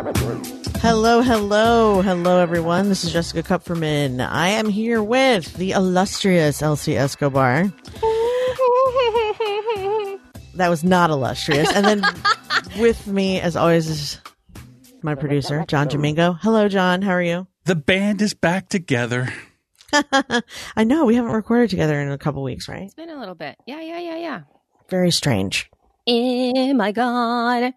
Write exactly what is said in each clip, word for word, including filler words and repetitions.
Hello, hello, hello, everyone. This is Jessica Kupferman. I am here with the illustrious Elsie Escobar. That was not illustrious. And then with me, as always, is my producer, John Domingo. Hello, John. How are you? The band is back together. I know. We haven't recorded together in a couple weeks, right? It's been a little bit. Yeah, yeah, yeah, yeah. Very strange. Oh, my God.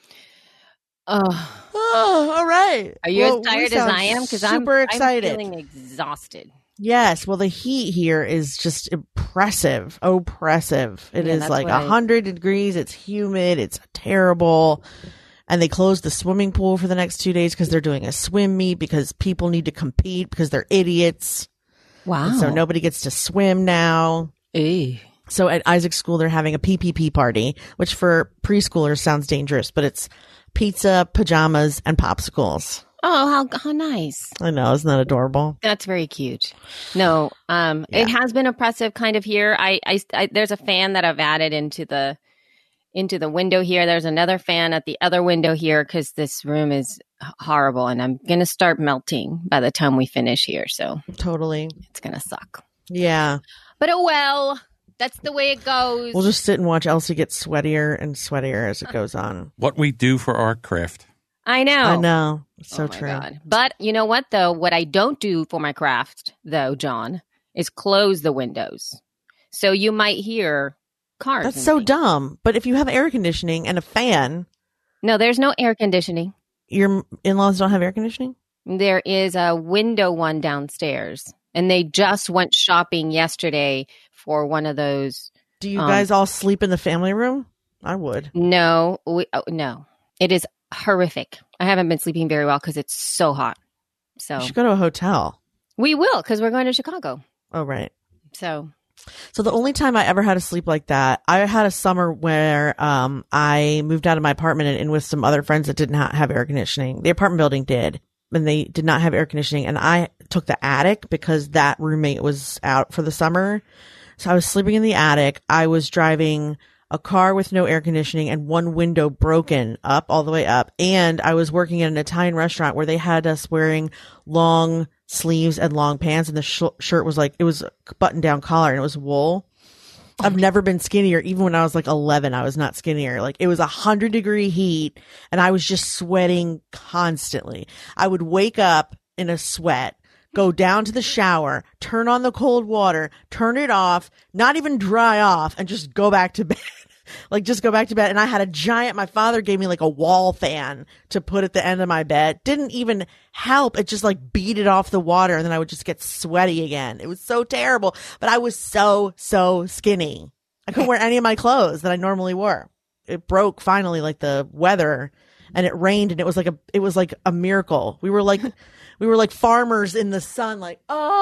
Oh, oh all right. Are you well, as tired as I am? Because I'm super excited. I'm feeling exhausted. Yes. Well, the heat here is just oppressive. Oppressive. It Yeah, is that's like what I- one hundred degrees. It's humid. It's terrible. And they closed the swimming pool for the next two days because they're doing a swim meet because people need to compete because they're idiots. Wow. And so nobody gets to swim now. Ew. So at Isaac's school, they're having a P P P party, which for preschoolers sounds dangerous, but it's pizza, pajamas, and popsicles. Oh, how how nice. I know. Isn't that adorable? That's very cute. No, um, Yeah. it has been oppressive kind of here. I, I, I, there's a fan that I've added into the, into the window here. There's another fan at the other window here because this room is h- horrible and I'm going to start melting by the time we finish here. So Totally. it's going to suck. Yeah. But oh well, that's the way it goes. We'll just sit and watch Elsie get sweatier and sweatier as it goes on. What we do for our craft. I know. I know. It's so Oh my true. God. But you know what, though? What I don't do for my craft, though, John, is close the windows. So you might hear cars. That's and so things. dumb. But if you have air conditioning and a fan, No, there's no air conditioning. your in-laws don't have air conditioning? There is a window one downstairs. And they just went shopping yesterday for one of those. Do you Um, guys all sleep in the family room? I would. No, we, oh, no. It is horrific. I haven't been sleeping very well because it's so hot. So You should go to a hotel. we will because we're going to Chicago. Oh, right. So So the only time I ever had to sleep like that, I had a summer where um I moved out of my apartment and in with some other friends that did not have air conditioning. The apartment building did, and they did not have air conditioning. And I took the attic because that roommate was out for the summer. So I was sleeping in the attic. I was driving a car with no air conditioning and one window broken up all the way up. And I was working at an Italian restaurant where they had us wearing long sleeves and long pants. And the sh- shirt was like, it was a button down collar and it was wool. I've never been skinnier. Even when I was like eleven, I was not skinnier. Like it was a hundred degree heat and I was just sweating constantly. I would wake up in a sweat, go down to the shower, turn on the cold water, turn it off, not even dry off, and just go back to bed. Like just go back to bed. And I had a giant, my father gave me like a wall fan to put at the end of my bed. Didn't even help. It just like beat it off the water and then I would just get sweaty again. It was so terrible, but I was so, so skinny. I couldn't wear any of my clothes that I normally wore. It broke finally, like the weather, and it rained and it was like a, it was like a miracle. We were like, we were like farmers in the sun, like,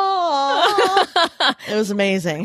oh, it was amazing.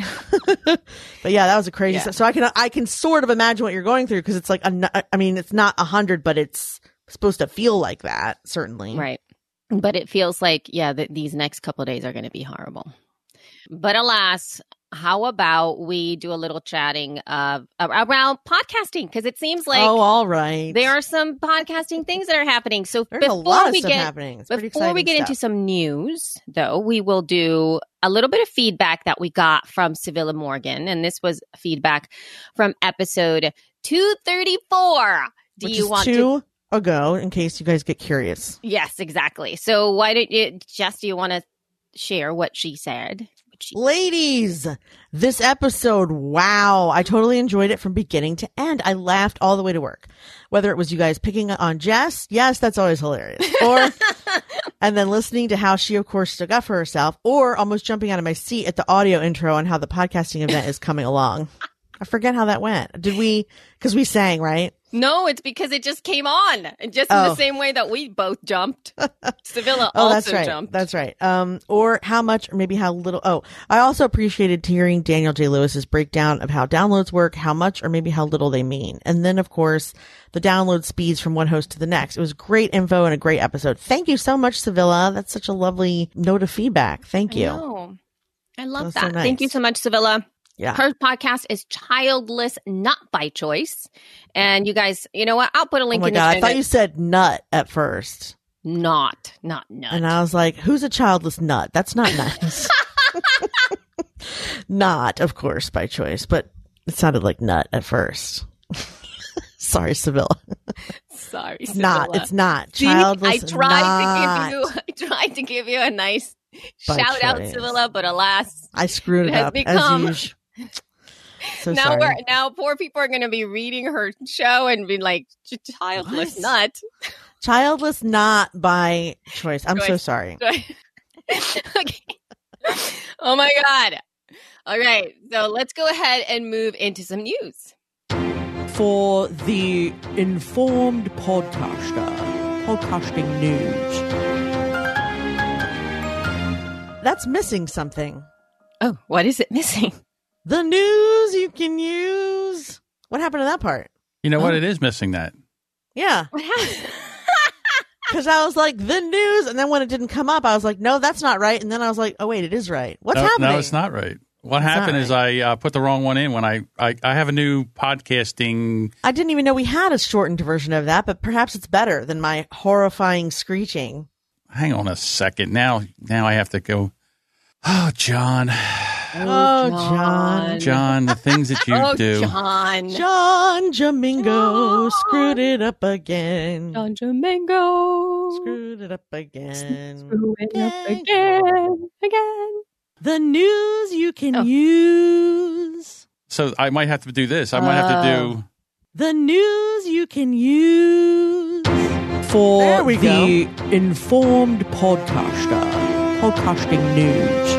But yeah, that was a crazy. Yeah. stuff. So I can, I can sort of imagine what you're going through because it's like, a, I mean, it's not a hundred, but it's supposed to feel like that, certainly. right. But it feels like, yeah, that these next couple of days are going to be horrible. But alas, how about we do a little chatting uh, around podcasting? Because it seems like oh, all right. there are some podcasting things that are happening. So There's before a lot of we stuff get happening. It's pretty before we exciting get into stuff. some news, though, we will do a little bit of feedback that we got from Sevilla Morgan, and this was feedback from episode two thirty-four. Do Which you is want to? two ago, in case you guys get curious. Yes, exactly. So why don't you, Jess? Do you want to share what she said? What she- Ladies, this episode, wow. I totally enjoyed it from beginning to end. I laughed all the way to work. Whether it was you guys picking on Jess, yes, that's always hilarious. Or, and then listening to how she, of course, stuck up for herself, or almost jumping out of my seat at the audio intro on how the podcasting event is coming along. I forget how that went. Did we, because we sang, right? No, it's because it just came on, and just in Oh. the same way that we both jumped. Sevilla Oh, also that's right. jumped. That's right. Um, or how much, or maybe how little. Oh, I also appreciated hearing Daniel J. Lewis's breakdown of how downloads work, how much, or maybe how little they mean. And then, of course, the download speeds from one host to the next. It was great info and a great episode. Thank you so much, Sevilla. That's such a lovely note of feedback. Thank you. I know. I love That's that. so Thank nice. you so much, Sevilla. Yeah. Her podcast is Childless Not by Choice. And you guys, you know what? I'll put a Oh link my in the God. show I thought you notes. said nut at first. Not, not nut. And I was like, who's a childless nut? That's not nice. Not, of course, by choice, but it sounded like nut at first. Sorry, Sevilla. Sorry, It's Sevilla. not. It's not. See, Childless I tried not to give you. I tried to give you a nice by shout out, choice. Sevilla, but alas, I screwed it it has up become- as usual. So now sorry. we're now poor people are going to be reading her show and be like, "Ch- childless What? nut." Childless not by choice. I'm so Choice. sorry. Okay. Oh my God. All right. So let's go ahead and move into some news. For the informed podcaster, podcasting news. That's missing something. Oh, what is it missing? The news you can use. What happened to that part? You know what? Oh. It is missing that. Yeah. What happened? Because I was like, the news. And then when it didn't come up, I was like, no, that's not right. And then I was like, oh, wait, it is right. What's no, happening? No, it's not right. What It's happened not is right. I uh, put the wrong one in when I, I, I have a new podcasting. I didn't even know we had a shortened version of that, but perhaps it's better than my horrifying screeching. Hang on a second. Now, now I have to go. Oh, John, Oh, John. John, the things that you oh, do. John. John Jamingo John. screwed it up again. John Jamingo. Screwed it up again. Screw it up Gang. again. Again. The news you can Oh. use. So I might have to do this. I might have to do. The news you can use. For There we the informed podcaster, podcasting news.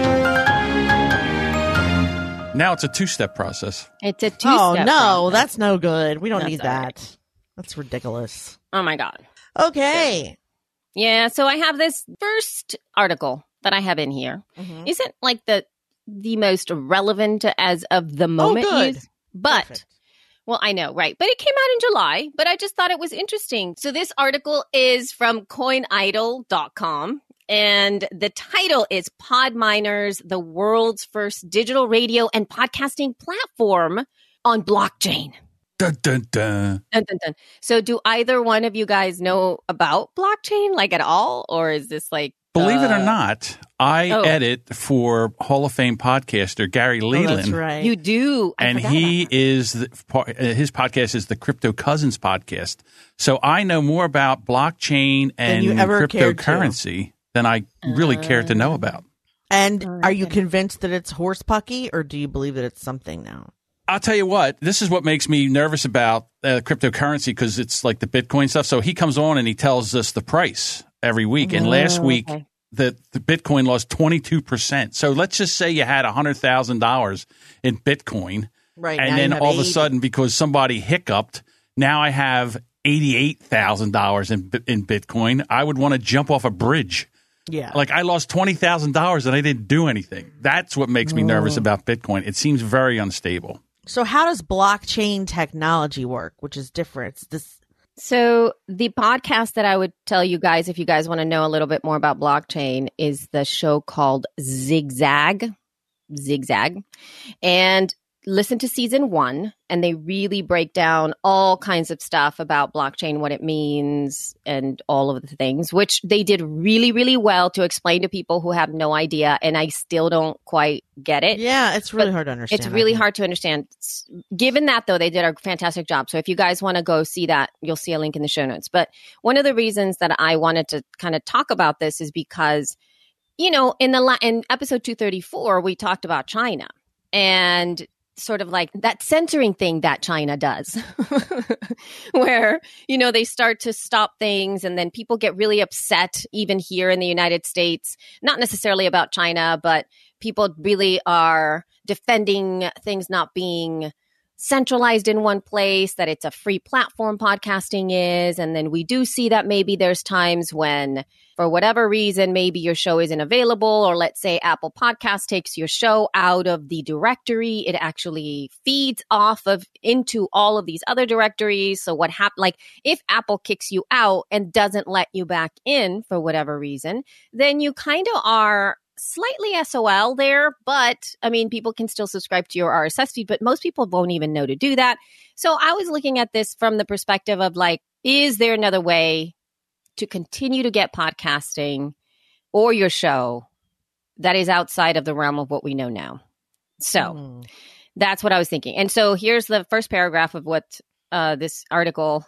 Now it's a two-step process. It's a two-step Oh, no, process. that's no good. We don't That's need all right. that. That's ridiculous. Oh my God. Okay. Yeah, so I have this first article that I have in here. Mhm. Isn't like the the most relevant as of the moment. good. news, But Perfect. well, I know, right? But it came out in July, but I just thought it was interesting. So this article is from coin idol dot com. And the title is Podminers, the world's first digital radio and podcasting platform on blockchain. Dun, dun, dun. Dun, dun, dun. So do either one of you guys know about blockchain like at all? Or is this like Believe it or uh, not, I oh. edit for Hall of Fame podcaster Gary Oh, Leland. that's right. You do. I and forgot he about that. is the, par- uh, his podcast is the Crypto Cousins podcast. So I know more about blockchain and you ever cared to. cryptocurrency than I really care to know about. And Oh, are you okay. convinced that it's horse pucky, or do you believe that it's something now? I'll tell you what, this is what makes me nervous about uh, cryptocurrency because it's like the Bitcoin stuff. So he comes on and he tells us the price every week. And last Oh, week, okay. the, the Bitcoin lost twenty-two percent. So let's just say you had one hundred thousand dollars in Bitcoin. Right. And now then you have all of a eighty. sudden, because somebody hiccuped, now I have eighty-eight thousand dollars in Bi- in Bitcoin. I would want to jump off a bridge. Yeah. Like I lost twenty thousand dollars and I didn't do anything. That's what makes me nervous about Bitcoin. It seems very unstable. So how does blockchain technology work, which is different? It's this. So the podcast that I would tell you guys, if you guys want to know a little bit more about blockchain, is the show called Zigzag. Zigzag. And listen to season one, and they really break down all kinds of stuff about blockchain, what it means, and all of the things, which they did really, really well to explain to people who have no idea. And I still don't quite get it. Yeah, it's really But hard to understand. It's I really think. hard to understand. S- Given that, though, they did a fantastic job. So if you guys want to go see that, you'll see a link in the show notes. But one of the reasons that I wanted to kind of talk about this is because, you know, in the la- in episode two thirty-four, we talked about China and sort of like that censoring thing that China does, where, you know, they start to stop things and then people get really upset, even here in the United States, not necessarily about China, but people really are defending things not being centralized in one place, that it's a free platform podcasting is. And then we do see that maybe there's times when, for whatever reason, maybe your show isn't available, or let's say Apple Podcast takes your show out of the directory. It actually feeds off of into all of these other directories. So what happened, like if Apple kicks you out and doesn't let you back in for whatever reason, then you kind of are slightly S O L there, but I mean, people can still subscribe to your R S S feed, but most people won't even know to do that. So I was looking at this from the perspective of like, is there another way to continue to get podcasting or your show that is outside of the realm of what we know now? So mm. that's what I was thinking. And so here's the first paragraph of what uh, this article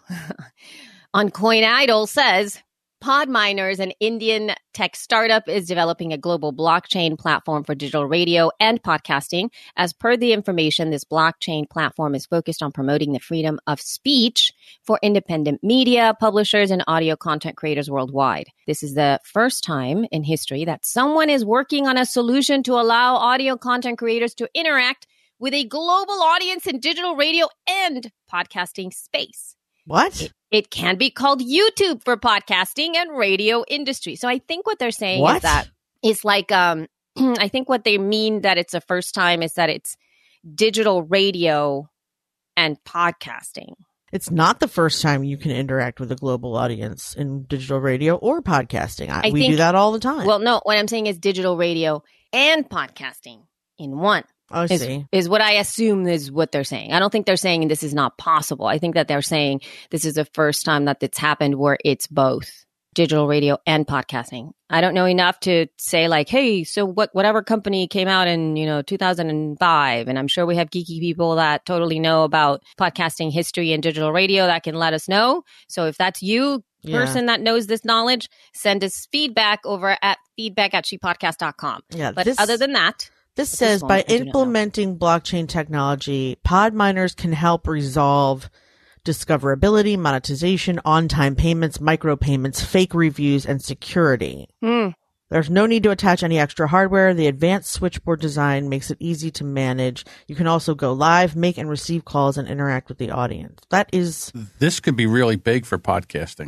on Coin Idol says. Podminers, an Indian tech startup, is developing a global blockchain platform for digital radio and podcasting. As per the information, this blockchain platform is focused on promoting the freedom of speech for independent media, publishers, and audio content creators worldwide. This is the first time in history that someone is working on a solution to allow audio content creators to interact with a global audience in digital radio and podcasting space. What? It, it can be called YouTube for podcasting and radio industry. So I think what they're saying what? is that it's like, um, I think what they mean that it's the first time is that it's digital radio and podcasting. It's not the first time you can interact with a global audience in digital radio or podcasting. I, I we think, do that all the time. Well, no, what I'm saying is digital radio and podcasting in one. I is, see. Is what I assume is what they're saying. I don't think they're saying this is not possible. I think that they're saying this is the first time that it's happened where it's both digital radio and podcasting. I don't know enough to say like, hey, so what, whatever company came out in, you know, two thousand five, and I'm sure we have geeky people that totally know about podcasting history and digital radio that can let us know. So if that's you, person yeah. that knows this knowledge, send us feedback over at feedback at she podcast dot com. Yeah, but this- other than that, This says, by implementing blockchain technology, Podminers can help resolve discoverability, monetization, on-time payments, micropayments, fake reviews, and security. Mm. There's no need to attach any extra hardware. The advanced switchboard design makes it easy to manage. You can also go live, make and receive calls, and interact with the audience. That is... This could be really big for podcasting.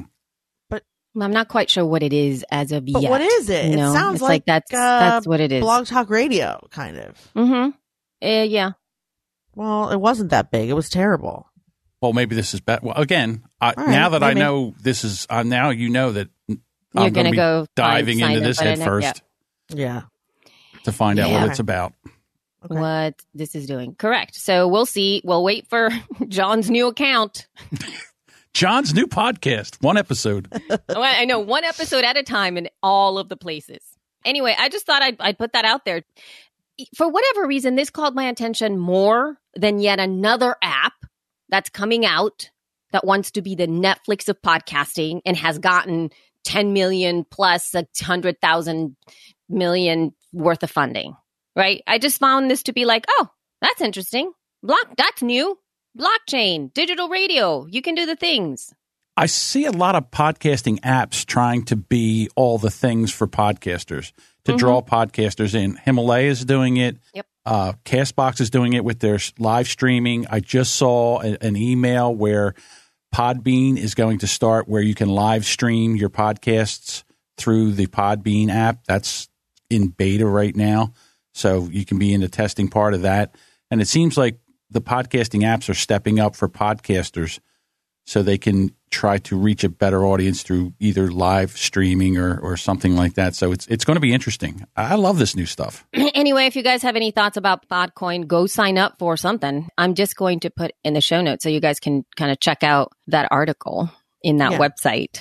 I'm not quite sure what it is as of but yet. What is it? You know? It sounds it's like, like that's uh, that's what it is. Blog Talk Radio, kind of. Mm-hmm. Uh, yeah. Well, it wasn't that big. It was terrible. Well, maybe this is better. Well, again, I, right, now that maybe. I know this is, uh, now you know that You're I'm going to be go diving find, into this head first yeah. to find out yeah. what it's about. Okay. What this is doing. Correct. So we'll see. We'll wait for John's new account. John's new podcast, one episode. I know, one episode at a time in all of the places. Anyway, I just thought I'd, I'd put that out there. For whatever reason, this called my attention more than yet another app that's coming out that wants to be the Netflix of podcasting and has gotten ten million plus a one hundred thousand million worth of funding, right? I just found this to be like, oh, that's interesting. Block, that's new. Blockchain, digital radio, you can do the things. I see a lot of podcasting apps trying to be all the things for podcasters, to mm-hmm. draw podcasters in. Himalaya is doing it. Yep. Uh, Castbox is doing it with their live streaming. I just saw a, an email where Podbean is going to start where you can live stream your podcasts through the Podbean app. That's in beta right now. So you can be in the testing part of that. And it seems like the podcasting apps are stepping up for podcasters so they can try to reach a better audience through either live streaming or, or something like that. So it's it's going to be interesting. I love this new stuff. Anyway, if you guys have any thoughts about Podcoin, go sign up for something. I'm just going to put in the show notes so you guys can kind of check out that article in that yeah. website.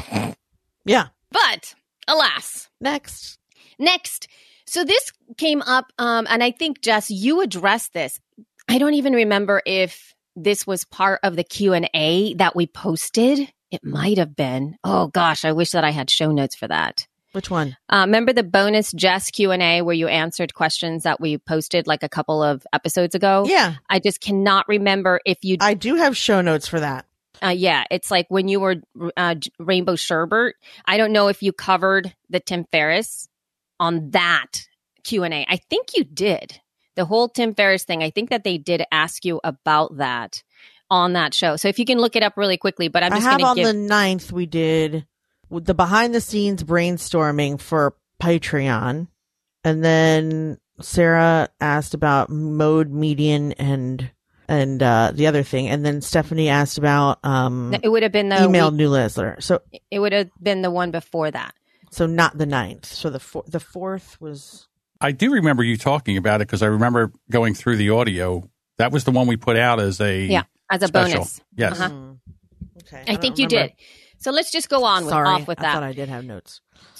Yeah. But alas. Next. Next. So this came up, um, and I think, Jess, you addressed this. I don't even remember if this was part of the Q and A that we posted. It might have been. Oh, gosh, I wish that I had show notes for that. Which one? Uh, remember the bonus Jess Q and A where you answered questions that we posted like a couple of episodes ago? Yeah. I just cannot remember if you... I do have show notes for that. Uh, yeah, it's like when you were uh, Rainbow Sherbert. I don't know if you covered the Tim Ferriss on that Q and A. I think you did. The whole Tim Ferriss thing, I think that they did ask you about that on that show. So if you can look it up really quickly, but I'm just going to give... I have on the ninth, we did the behind-the-scenes brainstorming for Patreon. And then Sarah asked about mode median and and uh, the other thing. And then Stephanie asked about um, it would have been the email week, newsletter. So it would have been the one before that. So not the ninth. So the four, the fourth was. I do remember you talking about it because I remember going through the audio. That was the one we put out as a yeah as a special. bonus. Yes. Uh-huh. Mm. Okay. I, I think you remember. did. So let's just go on with Sorry, off with I that. thought I did have notes.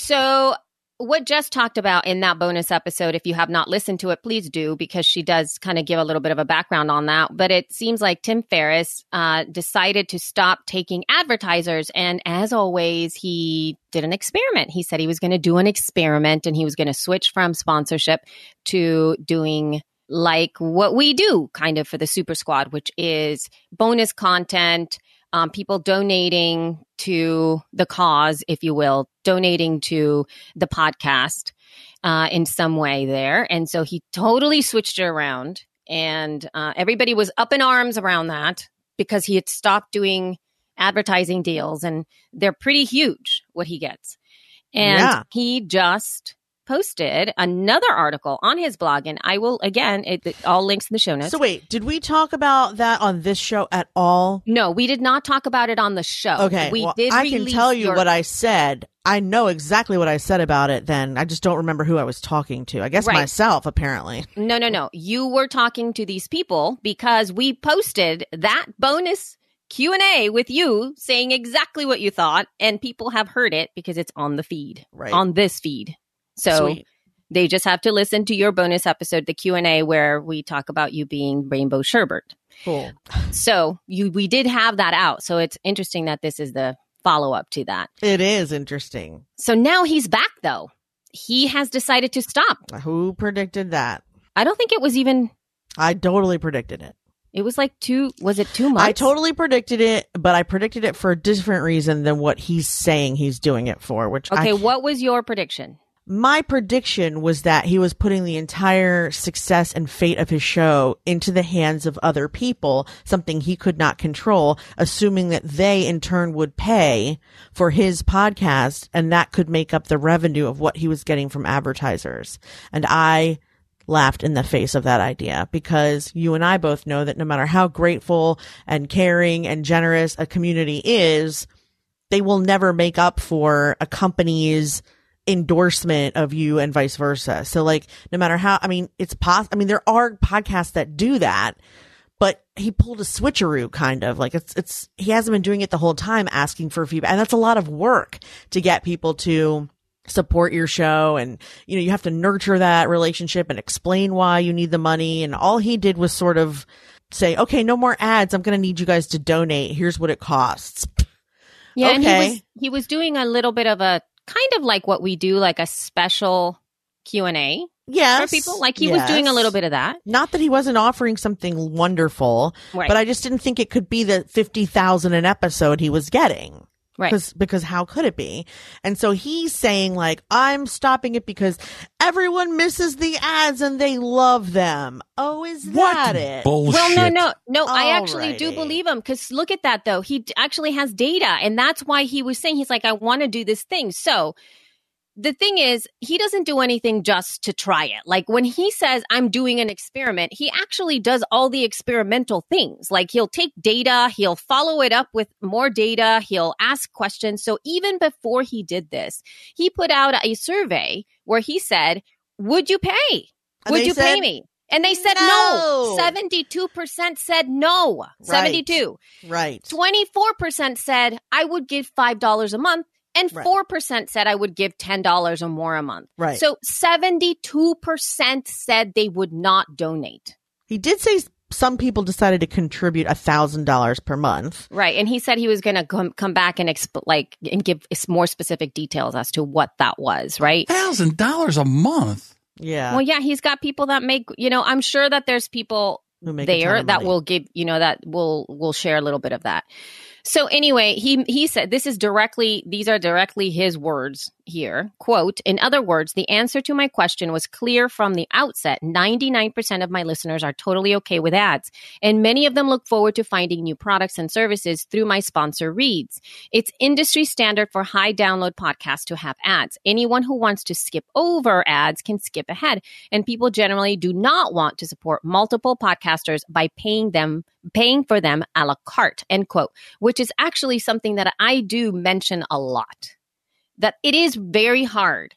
So what Jess talked about in that bonus episode, if you have not listened to it, please do, because she does kind of give a little bit of a background on that. But it seems like Tim Ferriss uh, decided to stop taking advertisers. And as always, he did an experiment. He said he was going to do an experiment and he was going to switch from sponsorship to doing like what we do kind of for the Super Squad, which is bonus content, um, people donating to the cause, if you will, donating to the podcast uh, in some way there. And so he totally switched it around. And uh, everybody was up in arms around that because he had stopped doing advertising deals. And they're pretty huge, what he gets. And Yeah. he just posted another article on his blog. And I will, again, it, it all links in the show notes. So wait, did we talk about that on this show at all? No, we did not talk about it on the show. Okay, we well, did. I can release tell you your- what I said. I know exactly what I said about it then. I just don't remember who I was talking to. I guess Right. myself, apparently. No, no, no. You were talking to these people because we posted that bonus Q and A with you saying exactly what you thought, and people have heard it because it's on the feed, Right. on this feed. So Sweet. they just have to listen to your bonus episode, the Q and A, where we talk about you being Rainbow Sherbert. Cool. So you, we did have that out. So it's interesting that this is the follow up to that. It is interesting. So now he's back, though. He has decided to stop. Who predicted that? I don't think it was even, I totally predicted it. it was like two, was it two months? I totally predicted it, but I predicted it for a different reason than what he's saying he's doing it for, which Okay, I, what was your prediction? my prediction was that he was putting the entire success and fate of his show into the hands of other people, something he could not control, assuming that they in turn would pay for his podcast, and that could make up the revenue of what he was getting from advertisers. And I laughed in the face of that idea because you and I both know that no matter how grateful and caring and generous a community is, they will never make up for a company's endorsement of you and vice versa. So like, no matter how, I mean, it's possible. I mean, there are podcasts that do that, but he pulled a switcheroo kind of like it's, it's, he hasn't been doing it the whole time asking for feedback. And that's a lot of work to get people to support your show. And, you know, you have to nurture that relationship and explain why you need the money. And all he did was sort of say, okay, no more ads. I'm going to need you guys to donate. Here's what it costs. Yeah, and he Okay. was he was doing a little bit of a kind of like what we do, like a special Q and A Yes. for people. Like he was doing a Yes. little bit of that. Not that he wasn't offering something wonderful, Right. but I just didn't think it could be the fifty thousand an episode he was getting. Right. Because, because how could it be? And so he's saying like, I'm stopping it because everyone misses the ads and they love them. Oh, is What that it? bullshit? Well, no, no, no. I actually do Alrighty. believe him because look at that, though. He d- actually has data, and that's why he was saying he's like, I want to do this thing. So the thing is, he doesn't do anything just to try it. Like when he says, I'm doing an experiment, he actually does all the experimental things. Like he'll take data, he'll follow it up with more data, he'll ask questions. So even before he did this, he put out a survey where he said, would you pay? And Would they you said, pay me? And they said no. no. seventy-two percent said no. Right. seventy-two. Right. twenty-four percent said I would give five dollars a month. And Right. four percent said I would give ten dollars or more a month. Right. So seventy-two percent said they would not donate. He did say some people decided to contribute a thousand dollars per month. Right. And he said he was going to come, come back and exp- like and give s- more specific details as to what that was. Right. Thousand dollars a month. Yeah. Well, yeah, he's got people that make, you know, I'm sure that there's people Who make a ton there of that money. will give, you know, that will will share a little bit of that. So anyway, he he said this is directly these are directly his words here. Quote, in other words, the answer to my question was clear from the outset. ninety-nine percent of my listeners are totally okay with ads, and many of them look forward to finding new products and services through my sponsor reads. It's industry standard for high download podcasts to have ads. Anyone who wants to skip over ads can skip ahead, and people generally do not want to support multiple podcasters by paying them paying for them a la carte, end quote, which is actually something that I do mention a lot. that it is very hard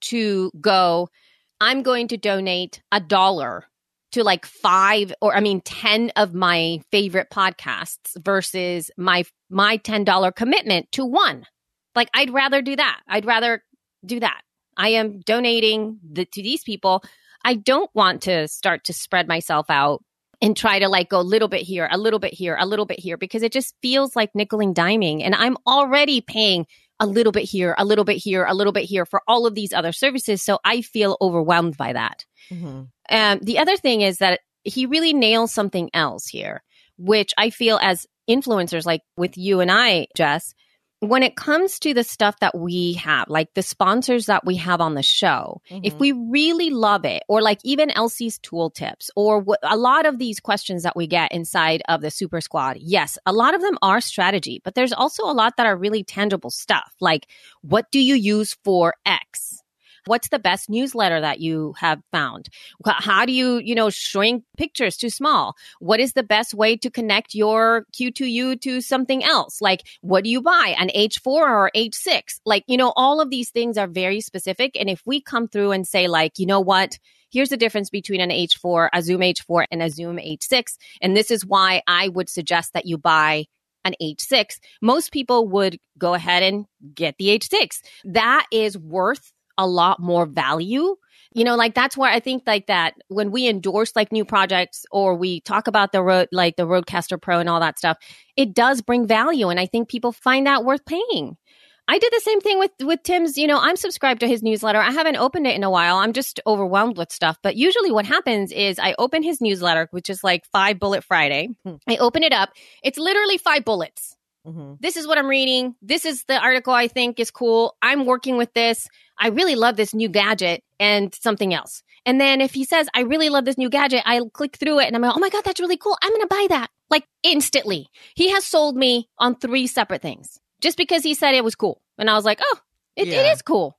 to go, I'm going to donate a dollar to like five or I mean ten of my favorite podcasts versus my my ten dollars commitment to one. Like I'd rather do that. I'd rather do that. I am donating the, to these people. I don't want to start to spread myself out and try to like go a little bit here, a little bit here, a little bit here, because it just feels like nickel and diming. And I'm already paying a little bit here, a little bit here, a little bit here for all of these other services. So I feel overwhelmed by that. Mm-hmm. Um, the other thing is that he really nails something else here, which I feel as influencers, like with you and I, Jess, when it comes to the stuff that we have, like the sponsors that we have on the show, mm-hmm. if we really love it, or like even Elsie's tool tips, or wh- a lot of these questions that we get inside of the Super Squad, yes, a lot of them are strategy, but there's also a lot that are really tangible stuff. Like, what do you use for X? What's the best newsletter that you have found? How do you, you know, shrink pictures too small? What is the best way to connect your Q two U to something else? Like, what do you buy, an H four or H six? Like, you know, all of these things are very specific. And if we come through and say like, you know what, here's the difference between an H four, a Zoom H four and a Zoom H six. And this is why I would suggest that you buy an H six. Most people would go ahead and get the H six. That is worth a lot more value. You know, like that's why I think like that when we endorse like new projects or we talk about the road, like the Rodecaster Pro and all that stuff, it does bring value. And I think people find that worth paying. I did the same thing with, with Tim's, you know, I'm subscribed to his newsletter. I haven't opened it in a while. I'm just overwhelmed with stuff. But usually what happens is I open his newsletter, which is like Five Bullet Friday. Hmm. I open it up. It's literally five bullets. Mm-hmm. This is what I'm reading. This is the article I think is cool. I'm working with this. I really love this new gadget and something else. And then if he says, I really love this new gadget, I'll click through it and I'm like, oh my God, that's really cool. I'm going to buy that. Like instantly. He has sold me on three separate things just because he said it was cool. And I was like, oh, it, yeah. it is cool.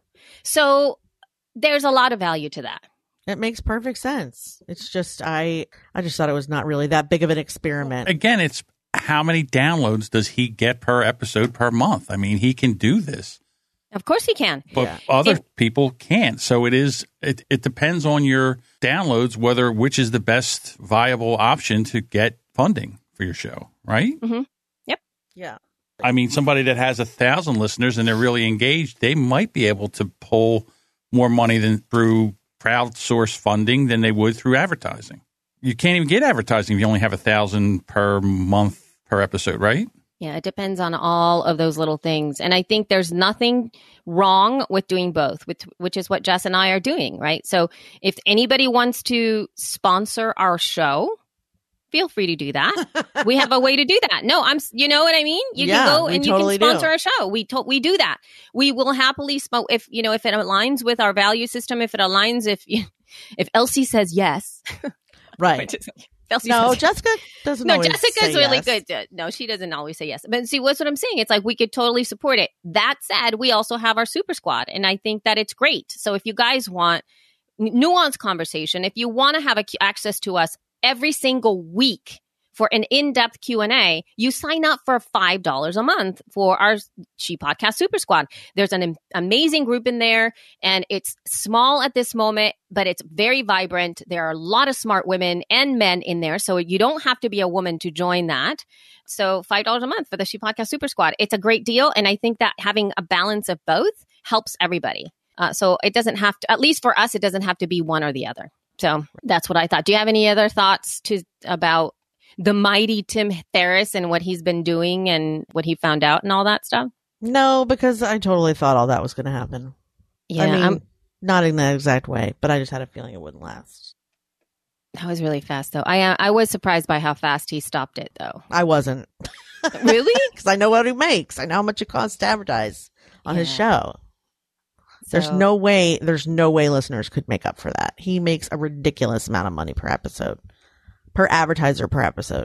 So there's a lot of value to that. It makes perfect sense. It's just, I, I just thought it was not really that big of an experiment. Again, it's how many downloads does he get per episode per month? I mean, he can do this. Of course he can. But yeah. other it, people can't. So it is, it, it depends on your downloads, whether which is the best viable option to get funding for your show, right? Mm-hmm. Yep. Yeah. I mean, somebody that has a thousand listeners and they're really engaged, they might be able to pull more money than through crowdsource funding than they would through advertising. You can't even get advertising if you only have a thousand per month per episode, right? Yeah, it depends on all of those little things. And I think there's nothing wrong with doing both, which, which is what Jess and I are doing, right? So if anybody wants to sponsor our show, feel free to do that. We have a way to do that. No, I'm, you know what I mean? You yeah, can go and totally you can sponsor do. our show. We to, we do that. We will happily, sp- if, you know, if it aligns with our value system, if it aligns, if, if Elsie says yes. Right. Elsie no, says Jessica doesn't No, always Jessica's say really yes. good. No, she doesn't always say yes. But see, what's what I'm saying? It's like we could totally support it. That said, we also have our Super Squad, and I think that it's great. So if you guys want nuanced conversation, if you want to have a, access to us every single week for an in-depth Q and A, you sign up for five dollars a month for our She Podcast Super Squad. There's an am- amazing group in there, and it's small at this moment, but it's very vibrant. There are a lot of smart women and men in there, so you don't have to be a woman to join that. So five dollars a month for the She Podcast Super Squad. It's a great deal, and I think that having a balance of both helps everybody. Uh, so it doesn't have to, at least for us, it doesn't have to be one or the other. So that's what I thought. Do you have any other thoughts to about the mighty Tim Ferriss and what he's been doing and what he found out and all that stuff? No, because I totally thought all that was going to happen. Yeah, I mean, I'm, not in that exact way, but I just had a feeling it wouldn't last. That was really fast, though. I uh, I was surprised by how fast he stopped it, though. I wasn't. Really? Because I know what he makes. I know how much it costs to advertise on yeah. his show. So, there's no way, there's no way listeners could make up for that. He makes a ridiculous amount of money per episode. Per advertiser per episode.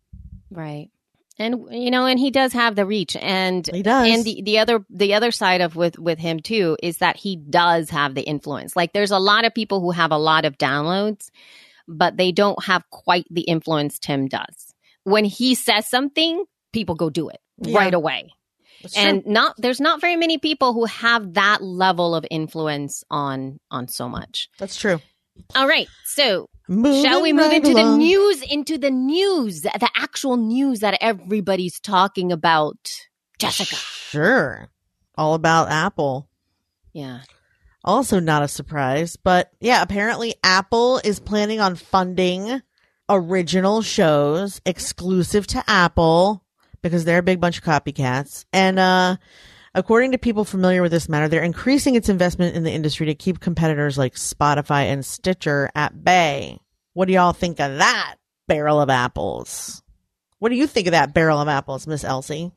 Right. And, you know, and he does have the reach. And he does. And the, the other the other side of with, with him, too, is that he does have the influence. Like, there's a lot of people who have a lot of downloads, but they don't have quite the influence Tim does. When he says something, people go do it yeah. right away. That's and true. not there's not very many people who have that level of influence on on so much. That's true. All right. So Moving shall we move right into along. the news, into the news, the actual news that everybody's talking about? Jessica. Sure. All about Apple. Yeah. Also not a surprise, but yeah, apparently Apple is planning on funding original shows exclusive to Apple because they're a big bunch of copycats. And uh according to people familiar with this matter, they're increasing its investment in the industry to keep competitors like Spotify and Stitcher at bay. What do y'all think of that barrel of apples? What do you think of that barrel of apples, Miss Elsie?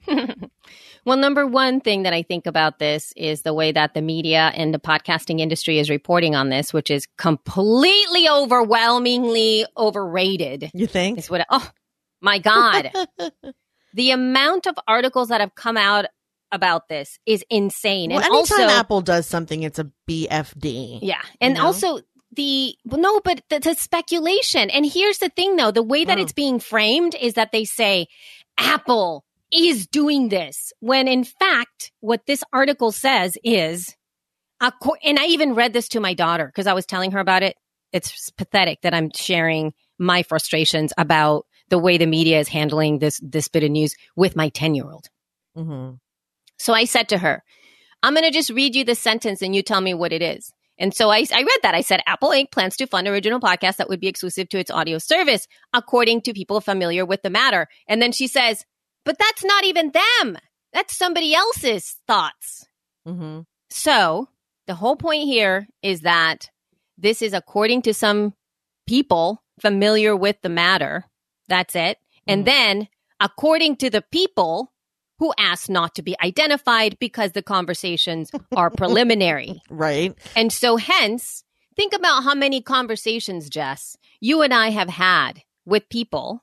Well, number one thing that I think about this is the way that the media and the podcasting industry is reporting on this, which is completely overwhelmingly overrated. You think? Is what? Oh my God. The amount of articles that have come out about this is insane. Well, and anytime also, Apple does something, it's a B F D. yeah. And You know? also the, well, no, but the, the speculation. And here's the thing though, the way that Mm. it's being framed is that they say Apple is doing this when in fact, what this article says is, acco- and I even read this to my daughter because I was telling her about it. It's pathetic that I'm sharing my frustrations about the way the media is handling this, this bit of news with my ten year old. Mm-hmm. So I said to her, I'm going to just read you the sentence and you tell me what it is. And so I, I read that. I said, Apple Incorporated plans to fund original podcasts that would be exclusive to its audio service, according to people familiar with the matter. And then she says, but that's not even them. That's somebody else's thoughts. Mm-hmm. So the whole point here is that this is according to some people familiar with the matter. That's it. And Mhm. then according to the people who asked not to be identified because the conversations are preliminary. Right. And so hence, think about how many conversations, Jess, you and I have had with people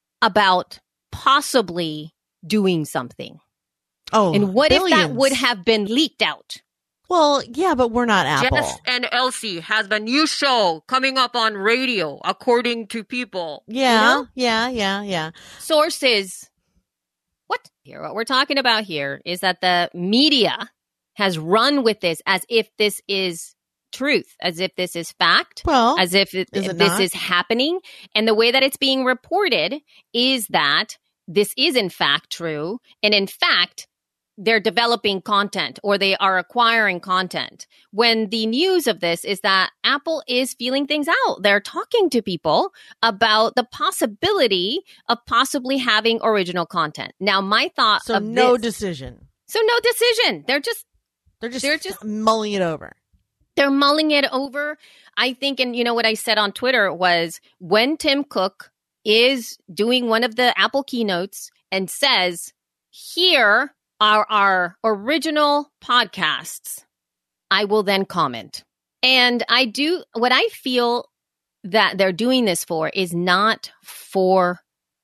about possibly doing something. Oh, And what billions. if that would have been leaked out? Well, yeah, but we're not Apple. Jess and Elsie has a new show coming up on radio, according to people. yeah, You know? yeah, yeah, yeah. Sources. What? Here, what we're talking about here is that the media has run with this as if this is truth, as if this is fact, Well, as if it, is it this not? is happening. And the way that it's being reported is that this is in fact true. And in fact, they're developing content or they are acquiring content. When the news of this is that Apple is feeling things out. They're talking to people about the possibility of possibly having original content. Now, my thought so of no this, decision. so no decision. They're just They're just They're just- mulling it over. they're mulling it over. I think, and you know what I said on Twitter was when Tim Cook is doing one of the Apple keynotes and says, here are our original podcasts, I will then comment. And I do, what I feel that they're doing this for is not for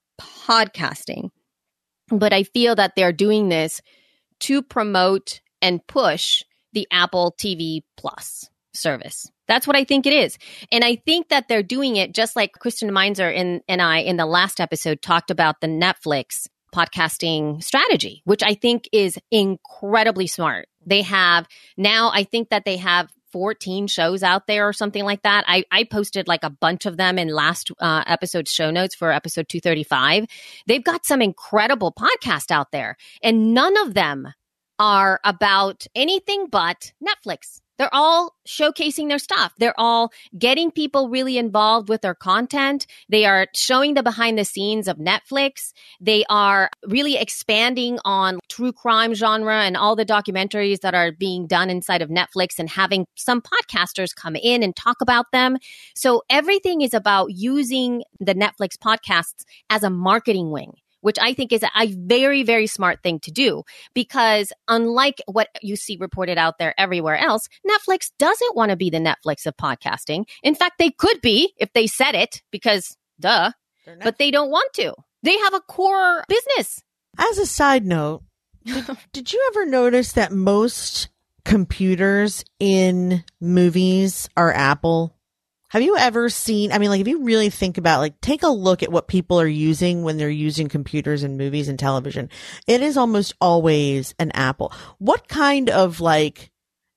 podcasting, but I feel that they're doing this to promote and push the Apple T V Plus service. That's what I think it is. And I think that they're doing it just like Kristen Meinzer and, and I in the last episode talked about the Netflix podcasting strategy, which I think is incredibly smart. They have now, I think that they have fourteen shows out there or something like that. I, I posted like a bunch of them in last uh, episode's show notes for episode two thirty-five. They've got some incredible podcasts out there, and none of them are about anything but Netflix. They're all showcasing their stuff. They're all getting people really involved with their content. They are showing the behind the scenes of Netflix. They are really expanding on true crime genre and all the documentaries that are being done inside of Netflix and having some podcasters come in and talk about them. So everything is about using the Netflix podcasts as a marketing wing, which I think is a very, very smart thing to do, because unlike what you see reported out there everywhere else, Netflix doesn't want to be the Netflix of podcasting. In fact, they could be if they said it, because duh, but they don't want to. They have a core business. As a side note, did, did you ever notice that most computers in movies are Apple? Have you ever seen, I mean, like, if you really think about, like, take a look at what people are using when they're using computers and movies and television, it is almost always an Apple. What kind of, like,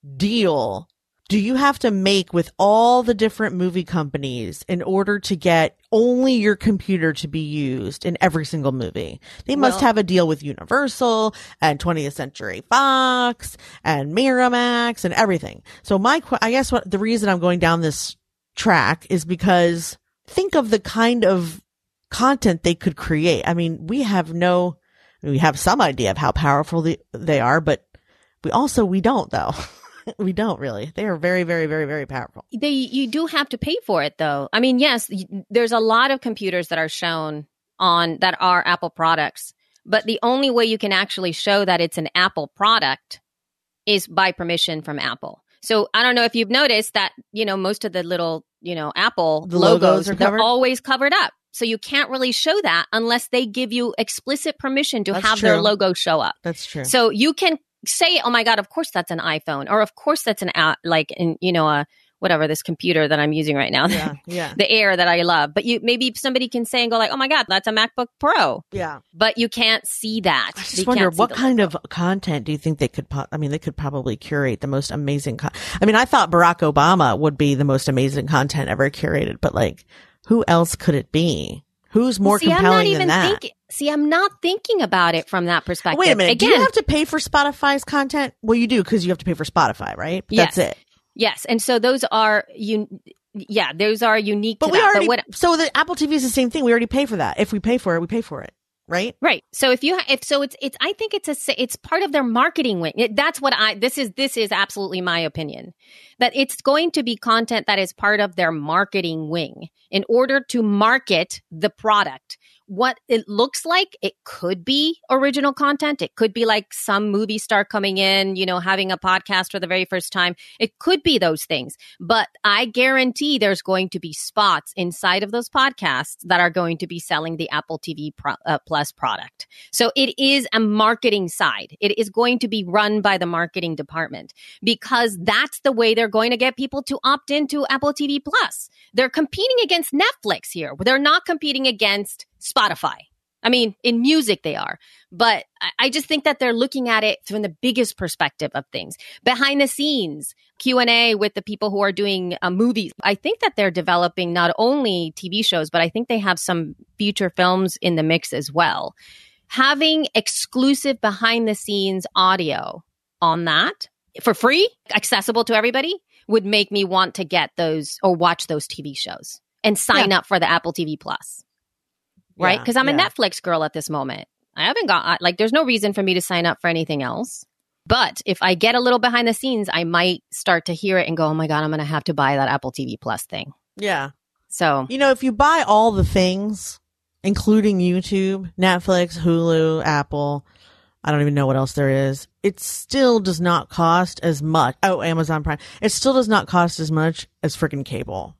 deal do you have to make with all the different movie companies in order to get only your computer to be used in every single movie? They must Well, have a deal with Universal and twentieth Century Fox and Miramax and everything. So my, qu- I guess what the reason I'm going down this track is because think of the kind of content they could create. I mean, we have no, we have some idea of how powerful they, they are, but we also, we don't though. We don't really. They are very, very, very, very powerful. They, you do have to pay for it though. I mean, yes, y- there's a lot of computers that are shown on that are Apple products, but the only way you can actually show that it's an Apple product is by permission from Apple. So I don't know if you've noticed that, you know, most of the little, you know, Apple The logos logos, are they're covered? always covered up. So you can't really show that unless they give you explicit permission to That's have their true. logo show up. That's true. So you can say, oh my God, of course that's an iPhone, or of course that's an app, like, in, you know, a, whatever, this computer that I'm using right now, Yeah, yeah, the Air that I love. But you, maybe somebody can say and go like, oh my God, that's a MacBook Pro, yeah. but you can't see that. I just You wonder can't see what the kind logo. of content do you think they could? Po- I mean, they could probably curate the most amazing. Con- I mean, I thought Barack Obama would be the most amazing content ever curated, but like, who else could it be? Who's more Well, see, compelling I'm not than even that? thinking. See, I'm not thinking about it from that perspective. Wait a minute. Again, do you have to pay for Spotify's content? Well, you do because you have to pay for Spotify, right? But Yes. That's it. yes, and so those are you. Yeah, those are unique. But to we that. already. But what, so the Apple T V is the same thing. We already pay for that. If we pay for it, we pay for it, right? Right. So if you, ha- if so, it's, it's, I think it's a, it's part of their marketing wing. It, that's what I, this is, this is absolutely my opinion, that it's going to be content that is part of their marketing wing in order to market the product. What it looks like, it could be original content. It could be like some movie star coming in, you know, having a podcast for the very first time. It could be those things, but I guarantee there's going to be spots inside of those podcasts that are going to be selling the Apple T V Pro, uh, Plus product. So it is a marketing side. It is going to be run by the marketing department because that's the way they're going to get people to opt into Apple T V Plus. They're competing against Netflix here. They're not competing against Spotify. I mean, in music they are, but I- I just think that they're looking at it from the biggest perspective of things. Behind the scenes, Q and A with the people who are doing uh, movies. I think that they're developing not only T V shows, but I think they have some feature films in the mix as well. Having exclusive behind the scenes audio on that for free, accessible to everybody, would make me want to get those or watch those T V shows and sign Yeah. up for the Apple T V Plus. Right? Yeah, Because I'm yeah. a Netflix girl at this moment. I haven't got, like, there's no reason for me to sign up for anything else. But if I get a little behind the scenes, I might start to hear it and go, oh my God, I'm going to have to buy that Apple T V Plus thing. Yeah. So, You know, if you buy all the things, including YouTube, Netflix, Hulu, Apple, I don't even know what else there is, it still does not cost as much. Oh, Amazon Prime. It still does not cost as much as freaking cable.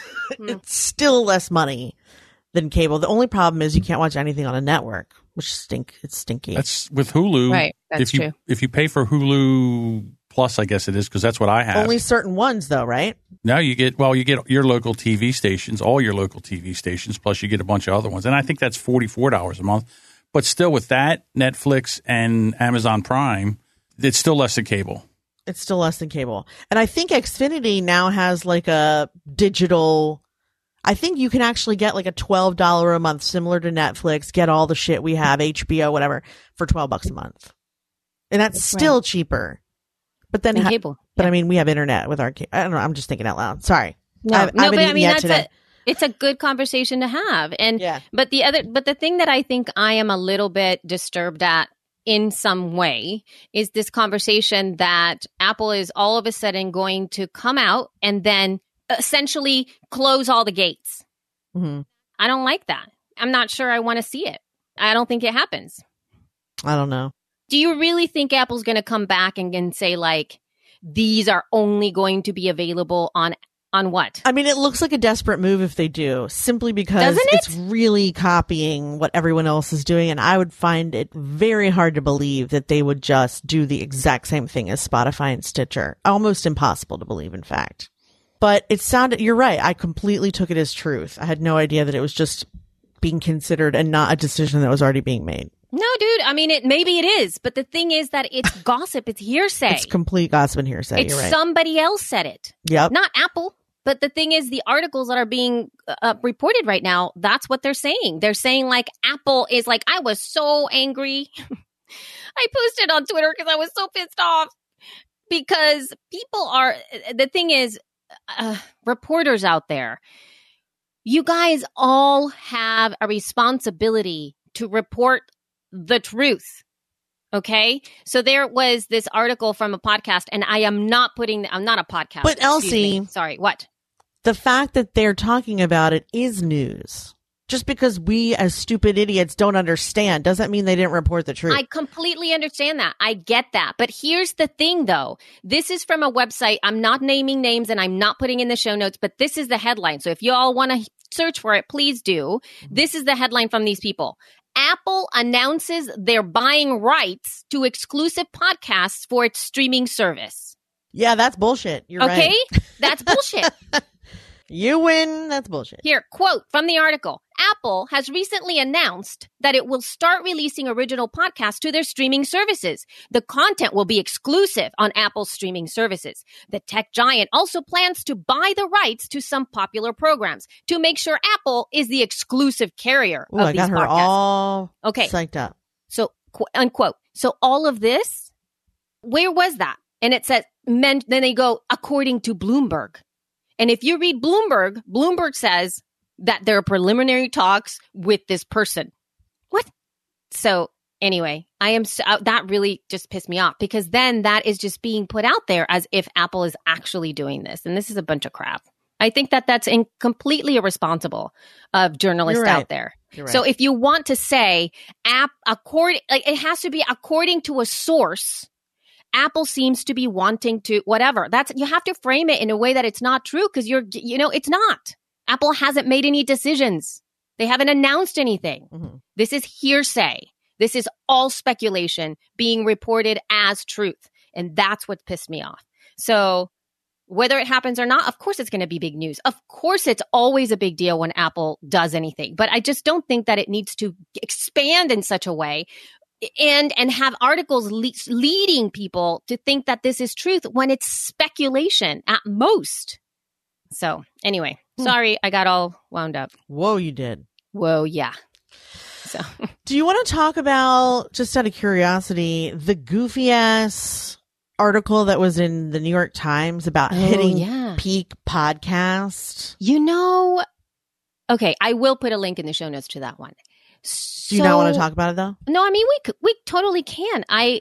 It's still less money than cable. The only problem is you can't watch anything on a network, which stink. It's stinky. That's with Hulu. Right, that's if you true. if you pay for Hulu Plus, I guess it is because that's what I have. Only certain ones, though, right? Now you get well, you get your local T V stations, all your local T V stations, plus you get a bunch of other ones, and I think that's forty four dollars a month. But still, with that, Netflix and Amazon Prime, it's still less than cable. It's still less than cable. And I think Xfinity now has like a digital, I think you can actually get like a twelve dollars a month, similar to Netflix, get all the shit we have, H B O, whatever, for twelve bucks a month. And that's, That's still right. cheaper. But then, and ha- cable. but I mean, we have internet with our, ca- I don't know, I'm just thinking out loud. Sorry. No, I've- I no, haven't but I eaten mean, yet that's today. a, it's a good conversation to have. And, Yeah. but the other, but the thing that I think I am a little bit disturbed at in some way is this conversation that Apple is all of a sudden going to come out and then essentially close all the gates. hmm I don't like that. I'm not sure I want to see it. I don't think it happens. I don't know. Do you really think Apple's going to come back and, and say like, these are only going to be available on on what? I mean, it looks like a desperate move if they do, simply because Doesn't it? it's really copying what everyone else is doing. And I would find it very hard to believe that they would just do the exact same thing as Spotify and Stitcher. Almost impossible to believe, in fact. But it sounded, you're right. I completely took it as truth. I had no idea that it was just being considered and not a decision that was already being made. No, dude. I mean, it maybe it is. But the thing is that it's gossip. It's hearsay. It's complete gossip and hearsay. It's you're right. somebody else said it. Yep. Not Apple. But the thing is, the articles that are being uh, reported right now, that's what they're saying. They're saying like Apple is like, I was so angry. I posted on Twitter because I was so pissed off because people are, the thing is, uh, reporters out there, you guys all have a responsibility to report the truth. Okay. So there was this article from a podcast, and I am not putting, I'm not a podcast. But Elsie, me. Sorry, what? The fact that they're talking about it is news. Just because we as stupid idiots don't understand doesn't mean they didn't report the truth. I completely understand that. I get that. But here's the thing, though. This is from a website. I'm not naming names and I'm not putting in the show notes, but this is the headline. So if you all want to search for it, please do. This is the headline from these people. Apple announces they're buying rights to exclusive podcasts for its streaming service. Yeah, that's bullshit. You're okay? right. Okay? That's bullshit. You win. That's bullshit. Here, quote from the article. Apple has recently announced that it will start releasing original podcasts to their streaming services. The content will be exclusive on Apple's streaming services. The tech giant also plans to buy the rights to some popular programs to make sure Apple is the exclusive carrier Ooh, of I these got her podcasts. all okay. psyched up. So, qu- unquote. So all of this, where was that? And it says, men, then they go, according to Bloomberg. And if you read Bloomberg, Bloomberg says that there are preliminary talks with this person. What? So anyway, I am so, uh, that really just pissed me off because then that is just being put out there as if Apple is actually doing this. And this is a bunch of crap. I think that that's in, completely irresponsible of journalists You're right. out there. You're right. So if you want to say app according, like it has to be according to a source. Apple seems to be wanting to whatever. That's you have to frame it in a way that it's not true because you're, you know, it's not. Apple hasn't made any decisions. They haven't announced anything. Mm-hmm. This is hearsay. This is all speculation being reported as truth. And that's what pissed me off. So whether it happens or not, of course it's going to be big news. Of course it's always a big deal when Apple does anything. But I just don't think that it needs to expand in such a way and and have articles le- leading people to think that this is truth when it's speculation at most. So anyway, hmm. sorry, I got all wound up. Whoa, you did. Whoa, yeah. So, do you want to talk about, just out of curiosity, the goofy ass article that was in the New York Times about oh, hitting yeah. peak podcast? You know, okay, I will put a link in the show notes to that one. Do you so, not want to talk about it though? No, I mean we we totally can. I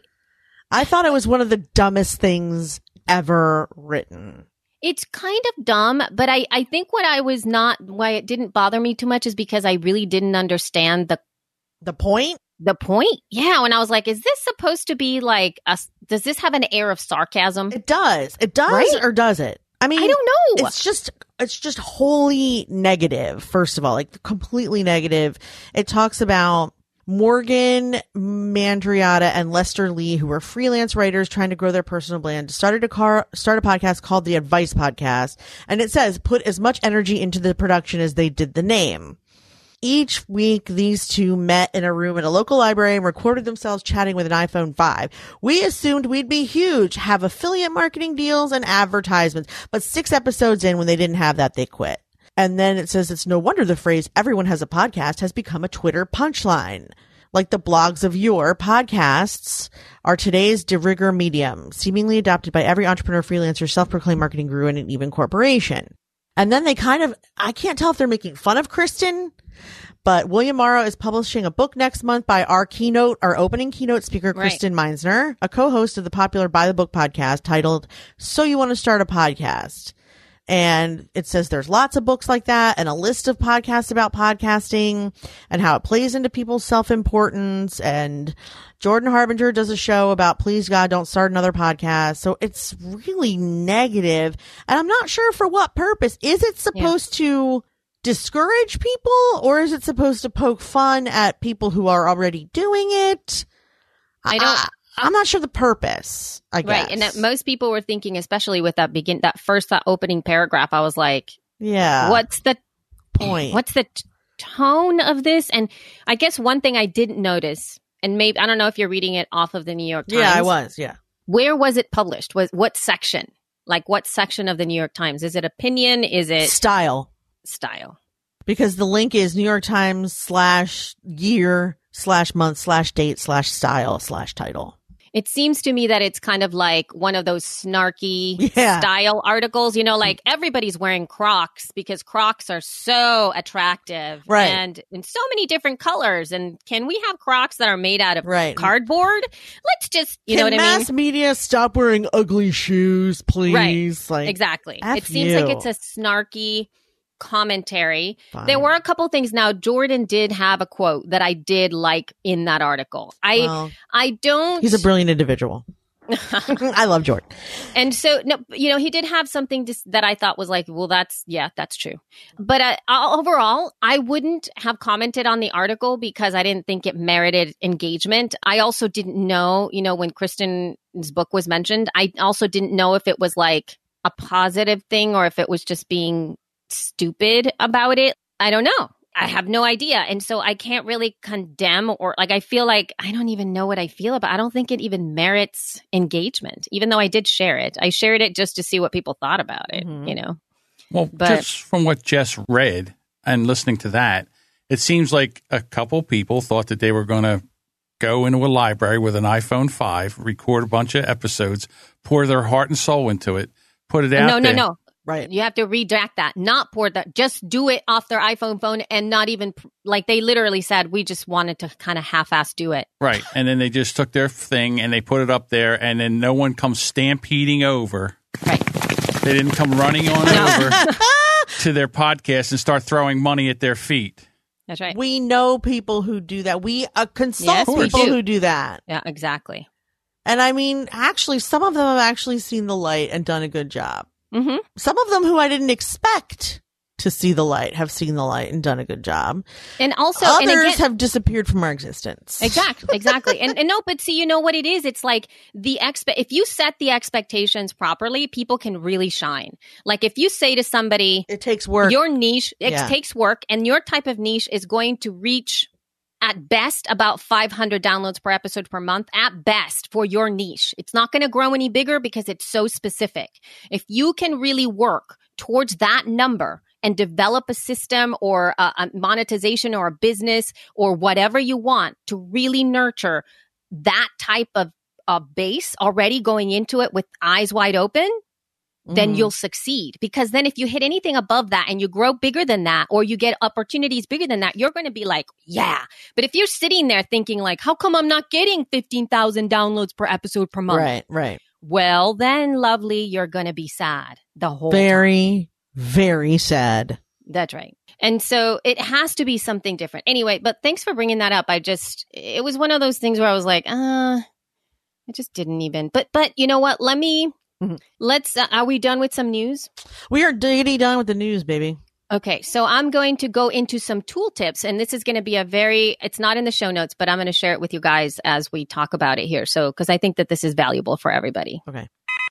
I thought it was one of the dumbest things ever written. It's kind of dumb, but I, I think what I was not why it didn't bother me too much is because I really didn't understand the the point. The point, yeah. When I was like, is this supposed to be like a? Does this have an air of sarcasm? It does. It does, right? Or does it? I mean, I don't know. It's just, it's just wholly negative. First of all, like completely negative. It talks about Morgan Mandriata and Lester Lee, who were freelance writers trying to grow their personal brand, started a car, start a podcast called the Advice Podcast. And it says, put as much energy into the production as they did the name. Each week, these two met in a room at a local library and recorded themselves chatting with an iPhone five. We assumed we'd be huge, have affiliate marketing deals and advertisements, but six episodes in, when they didn't have that, they quit. And then it says it's no wonder the phrase "everyone has a podcast" has become a Twitter punchline. Like the blogs of your podcasts are today's de rigueur medium, seemingly adopted by every entrepreneur, freelancer, self-proclaimed marketing guru, and even corporation. And then they kind of, I can't tell if they're making fun of Kristen, but William Morrow is publishing a book next month by our keynote, our opening keynote speaker, Kristen right. Meisner, a co-host of the popular By the Book podcast titled So You Want to Start a Podcast. And it says there's lots of books like that and a list of podcasts about podcasting and how it plays into people's self-importance. And Jordan Harbinger does a show about please God, don't start another podcast. So it's really negative. And I'm not sure for what purpose. Is it supposed yeah. to discourage people, or is it supposed to poke fun at people who are already doing it? I don't, I'm not sure the purpose, I guess. Right. And that most people were thinking, especially with that begin, that first, that opening paragraph, I was like, yeah, what's the point? What's the t- tone of this? And I guess one thing I didn't notice, and maybe, I don't know if you're reading it off of the New York Times. Yeah, I was. Yeah. Where was it published? Was what section? Like what section of the New York Times? Is it opinion? Is it style? Style. Because the link is New York Times slash year slash month slash date slash style slash title. It seems to me that it's kind of like one of those snarky yeah. style articles, you know, like everybody's wearing Crocs because Crocs are so attractive right. and in so many different colors. And can we have Crocs that are made out of right. cardboard? Let's just, you can know what I mean? Mass media stop wearing ugly shoes, please. Right. Like, exactly. F it seems you. like it's a snarky commentary. Fine. There were a couple things. Now, Jordan did have a quote that I did like in that article. I well, I don't. He's a brilliant individual. I love Jordan. And so, no, you know, he did have something to, that I thought was like, well, that's, yeah, that's true. But uh, overall, I wouldn't have commented on the article because I didn't think it merited engagement. I also didn't know, you know, when Kristen's book was mentioned, I also didn't know if it was like a positive thing or if it was just being stupid about it. I don't know. I have no idea. And so I can't really condemn or like, I feel like I don't even know what I feel about. I don't think it even merits engagement, even though I did share it. I shared it just to see what people thought about it, mm-hmm. you know? Well, but, just from what Jess read and listening to that, it seems like a couple people thought that they were going to go into a library with an iPhone five, record a bunch of episodes, pour their heart and soul into it, put it out no, there. No, no, no. Right. You have to redact that, not pour that. Just do it off their iPhone phone and not even like they literally said, we just wanted to kind of half-ass do it. Right. And then they just took their thing and they put it up there and then no one comes stampeding over. Right. They didn't come running on over to their podcast and start throwing money at their feet. That's right. We know people who do that. We uh, consult Yes, we people do. who do that. Yeah, exactly. And I mean, actually, some of them have actually seen the light and done a good job. Mm-hmm. Some of them who I didn't expect to see the light have seen the light and done a good job. And also, others and again, have disappeared from our existence. Exactly, exactly. and, and no, but see, you know what it is? It's like the expe- if you set the expectations properly, people can really shine. Like if you say to somebody, it takes work. Your niche, it yeah. takes work, and your type of niche is going to reach at best about five hundred downloads per episode per month, at best for your niche. It's not going to grow any bigger because it's so specific. If you can really work towards that number and develop a system or a, a monetization or a business or whatever you want to really nurture that type of a base already going into it with eyes wide open, then mm-hmm. you'll succeed. Because then if you hit anything above that and you grow bigger than that, or you get opportunities bigger than that, you're going to be like, yeah. But if you're sitting there thinking like, how come I'm not getting fifteen thousand downloads per episode per month? Right, right. Well, then lovely, you're going to be sad the whole very, time. Very sad. That's right. And so it has to be something different. Anyway, but thanks for bringing that up. I just, it was one of those things where I was like, uh, I just didn't even, but, but you know what? Let me, Mm-hmm. Let's, uh, are we done with some news? We are diggity done with the news, baby. Okay. So I'm going to go into some tool tips, and this is going to be a very, it's not in the show notes, but I'm going to share it with you guys as we talk about it here. So, because I think that this is valuable for everybody. Okay.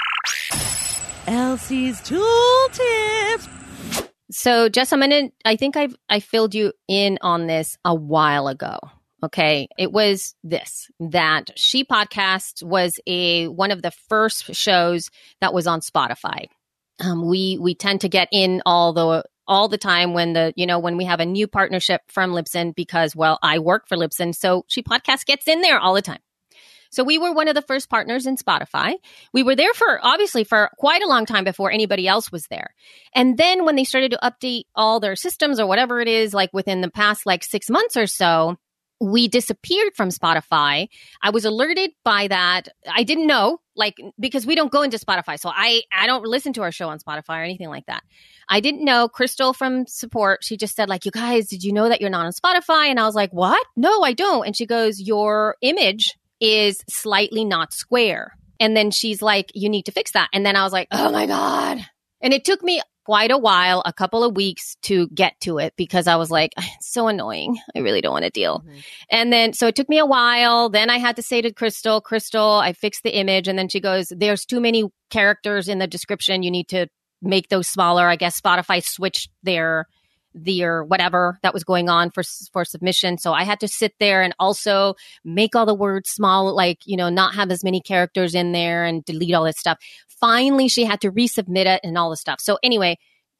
Elsie's tool tips. So Jess, I'm going to, I think I've, I filled you in on this a while ago. Okay. It was this, that She Podcast was a, one of the first shows that was on Spotify. Um, we, we tend to get in all the, all the time when the, you know, when we have a new partnership from Libsyn because, well, I work for Libsyn. So She Podcast gets in there all the time. So we were one of the first partners in Spotify. We were there for, obviously, for quite a long time before anybody else was there. And then when they started to update all their systems or whatever it is, like within the past like six months or so, we disappeared from Spotify. I was alerted by that. I didn't know, like, because we don't go into Spotify. So I, I don't listen to our show on Spotify or anything like that. I didn't know. Crystal from support, she just said like, you guys, did you know that you're not on Spotify? And I was like, what? No, I don't. And she goes, your image is slightly not square. And then she's like, you need to fix that. And then I was like, oh my God. And it took me quite a while, a couple of weeks to get to it because I was like, it's so annoying. I really don't want to deal. Mm-hmm. And then, so it took me a while. Then I had to say to Crystal, Crystal, I fixed the image. And then she goes, there's too many characters in the description. You need to make those smaller. I guess Spotify switched their their whatever that was going on for for submission. So I had to sit there and also make all the words small, like, you know, not have as many characters in there and delete all that stuff. Finally, she had to resubmit it and all the stuff. So anyway,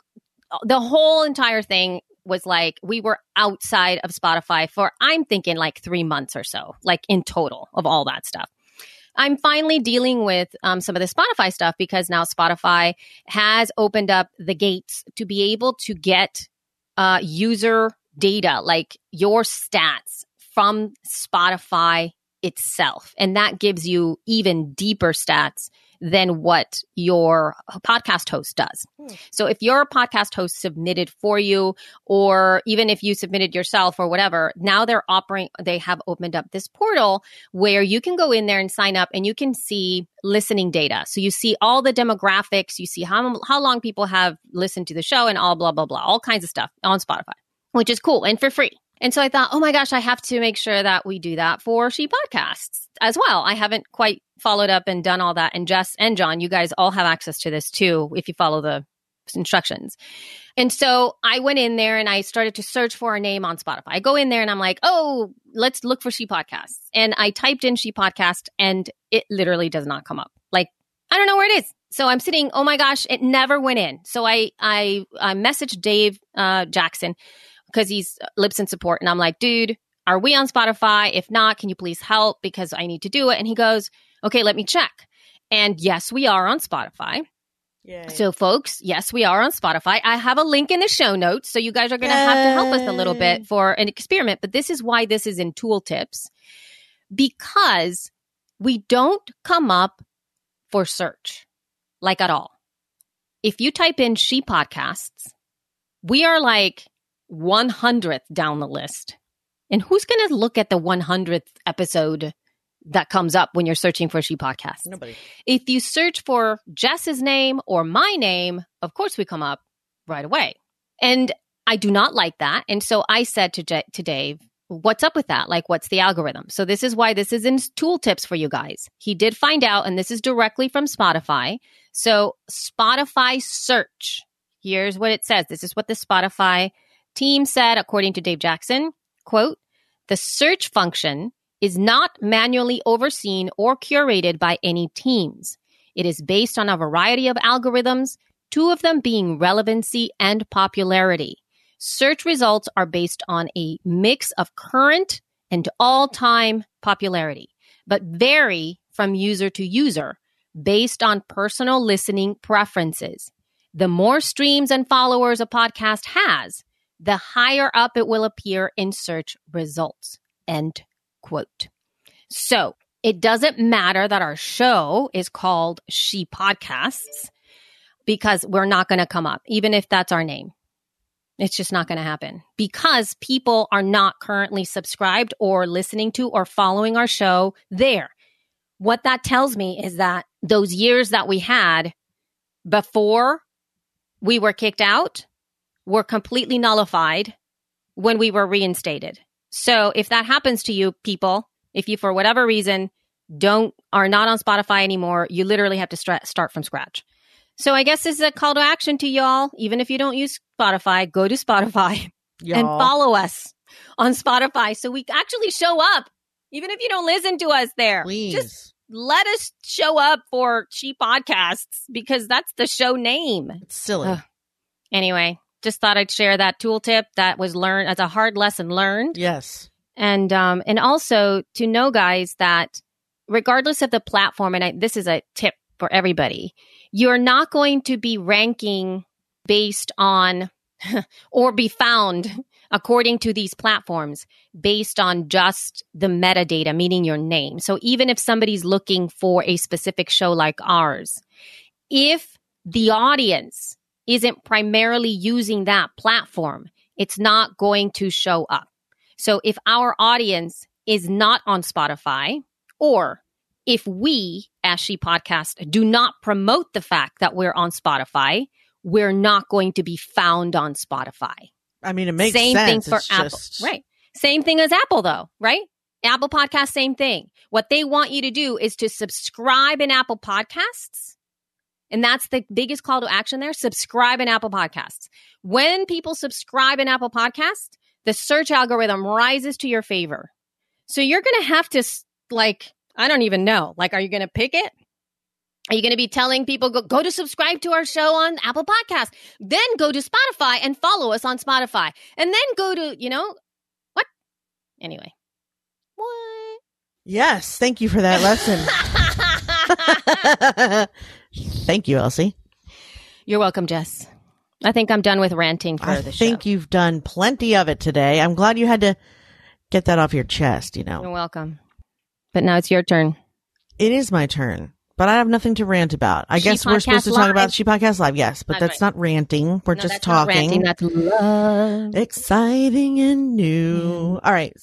the whole entire thing was like, we were outside of Spotify for, I'm thinking like three months or so, like in total of all that stuff. I'm finally dealing with um, some of the Spotify stuff because now Spotify has opened up the gates to be able to get uh, user data, like your stats from Spotify itself. And that gives you even deeper stats than what your podcast host does. Hmm. So if your podcast host submitted for you, or even if you submitted yourself or whatever, now they're operating, they have opened up this portal where you can go in there and sign up and you can see listening data. So you see all the demographics, you see how, how long people have listened to the show and all blah, blah, blah, all kinds of stuff on Spotify, which is cool and for free. And so I thought, oh my gosh, I have to make sure that we do that for She Podcasts as well. I haven't quite followed up and done all that. And Jess and John, you guys all have access to this too, if you follow the instructions. And so I went in there and I started to search for a name on Spotify. I go in there and I'm like, oh, let's look for She Podcasts. And I typed in She Podcast and it literally does not come up. Like, I don't know where it is. So I'm sitting, oh my gosh, it never went in. So I, I, I messaged Dave uh, Jackson, because he's Libsyn support. And I'm like, dude, are we on Spotify? If not, can you please help? Because I need to do it. And he goes, okay, let me check. And yes, we are on Spotify. Yay. So folks, yes, we are on Spotify. I have a link in the show notes. So you guys are going to have to help us a little bit for an experiment. But this is why this is in tooltips, because we don't come up for search like at all. If you type in She Podcasts, we are like one hundredth down the list. And who's going to look at the one hundredth episode that comes up when you're searching for She Podcasts? Nobody. If you search for Jess's name or my name, of course we come up right away. And I do not like that. And so I said to, J- to Dave, what's up with that? Like, what's the algorithm? So this is why this is in tooltips for you guys. He did find out, and this is directly from Spotify. So Spotify search, here's what it says. This is what the Spotify team said, according to Dave Jackson, quote, the search function is not manually overseen or curated by any teams. It is based on a variety of algorithms, two of them being relevancy and popularity. Search results are based on a mix of current and all-time popularity, but vary from user to user based on personal listening preferences. The more streams and followers a podcast has, the higher up it will appear in search results. End quote. So it doesn't matter that our show is called She Podcasts because we're not going to come up, even if that's our name. It's just not going to happen because people are not currently subscribed or listening to or following our show there. What that tells me is that those years that we had before we were kicked out were completely nullified when we were reinstated. So if that happens to you people, if you, for whatever reason, don't are not on Spotify anymore, you literally have to st- start from scratch. So I guess this is a call to action to y'all. Even if you don't use Spotify, go to Spotify y'all. and follow us on Spotify so we actually show up. Even if you don't listen to us there, please just let us show up for She Podcasts because that's the show name. It's silly. Ugh. Anyway, just thought I'd share that tooltip that was learned as a hard lesson learned. Yes. And um, and also to know, guys, that regardless of the platform, and I, this is a tip for everybody, you're not going to be ranking based on or be found according to these platforms based on just the metadata, meaning your name. So even if somebody's looking for a specific show like ours, if the audience isn't primarily using that platform, it's not going to show up. So if our audience is not on Spotify, or if we, as She Podcast, do not promote the fact that we're on Spotify, we're not going to be found on Spotify. I mean, it makes same sense. thing for it's Apple, just... right? Same thing as Apple, though, right? Apple Podcasts, same thing. What they want you to do is to subscribe in Apple Podcasts. And that's the biggest call to action there. Subscribe in Apple Podcasts. When people subscribe in Apple Podcasts, the search algorithm rises to your favor. So you're going to have to, like, I don't even know. Like, are you going to pick it? Are you going to be telling people, go, go to subscribe to our show on Apple Podcasts, then go to Spotify and follow us on Spotify, and then go to, you know, what? Anyway. What? Yes. Thank you for that lesson. Thank you, Elsie. You're welcome, Jess. I think I'm done with ranting for I the show. I think you've done plenty of it today. I'm glad you had to get that off your chest, you know. You're welcome. But now it's your turn. It is my turn, but I have nothing to rant about. I She guess we're supposed Podcast to talk about Live. She Podcast Live, yes, but That's that's right. not ranting. We're No, just that's not talking. ranting, that's love. Exciting and new. All right.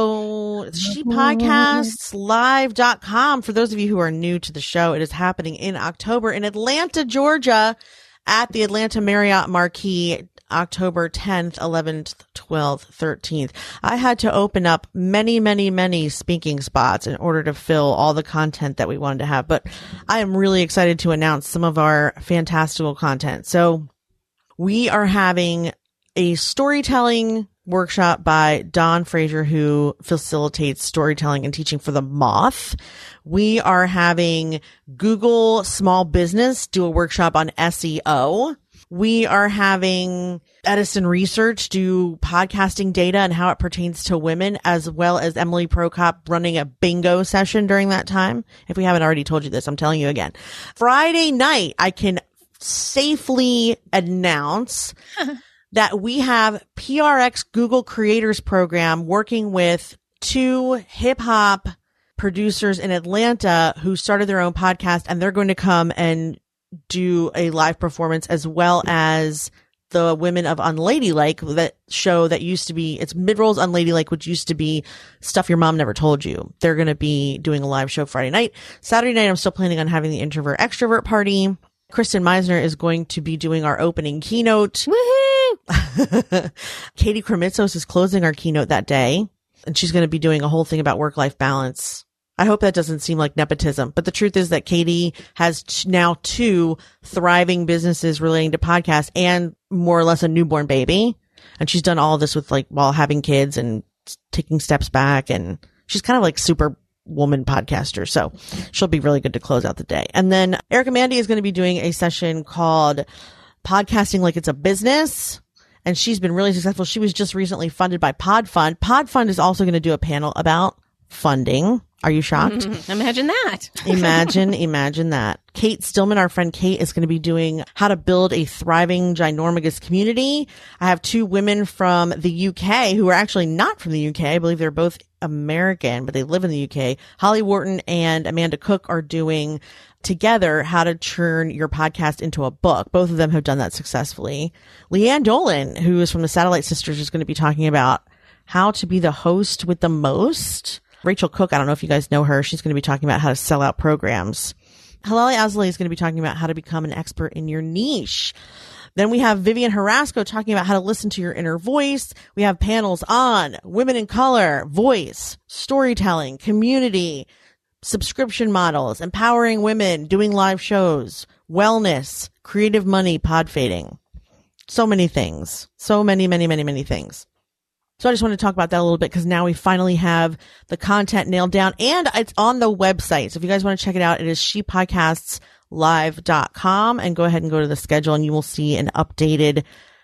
So she podcasts live dot com. For those of you who are new to the show, it is happening in October in Atlanta, Georgia at the Atlanta Marriott Marquis, October tenth, eleventh, twelfth, thirteenth. I had to open up many, many, many speaking spots in order to fill all the content that we wanted to have. But I am really excited to announce some of our fantastical content. So we are having a storytelling workshop by Don Fraser, who facilitates storytelling and teaching for The Moth. We are having Google Small Business do a workshop on S E O. We are having Edison Research do podcasting data and how it pertains to women, as well as Emily Prokop running a bingo session during that time. If we haven't already told you this, I'm telling you again. Friday night, I can safely announce that we have P R X Google Creators Program working with two hip hop producers in Atlanta who started their own podcast, and they're going to come and do a live performance, as well as the Women of Unladylike, that show that used to be, it's Mid-Rolls Unladylike, which used to be Stuff Your Mom Never Told You. They're going to be doing a live show Friday night. Saturday night, I'm still planning on having the introvert extrovert party. Kristen Meisner is going to be doing our opening keynote. Woohoo! Katie Kremitzos is closing our keynote that day, and she's going to be doing a whole thing about work-life balance. I hope that doesn't seem like nepotism, but the truth is that Katie has t- now two thriving businesses relating to podcasts and more or less a newborn baby. And she's done all of this with, like, while having kids and taking steps back. And she's kind of like super woman podcaster. So she'll be really good to close out the day. And then Erica Mandy is going to be doing a session called Podcasting Like It's a Business. And she's been really successful. She was just recently funded by PodFund. PodFund is also going to do a panel about funding. Are you shocked? Imagine that. imagine, imagine that. Kate Stillman, our friend Kate, is going to be doing how to build a thriving ginormous community. I have two women from the U K who are actually not from the U K. I believe they're both American, but they live in the U K. Holly Wharton and Amanda Cook are doing together how to turn your podcast into a book. Both of them have done that successfully. Leanne Dolan, who is from the Satellite Sisters, is going to be talking about how to be the host with the most. Rachel Cook, I don't know if you guys know her. She's going to be talking about how to sell out programs. Halali Asley is going to be talking about how to become an expert in your niche. Then we have Vivian Harasco talking about how to listen to your inner voice. We have panels on women in color, voice, storytelling, community, subscription models, empowering women, doing live shows, wellness, creative money, pod fading. So many things. So many, many, many, many things. So I just want to talk about that a little bit because now we finally have the content nailed down and it's on the website. So if you guys want to check it out, it is she podcasts live dot com, and go ahead and go to the schedule and you will see an updated,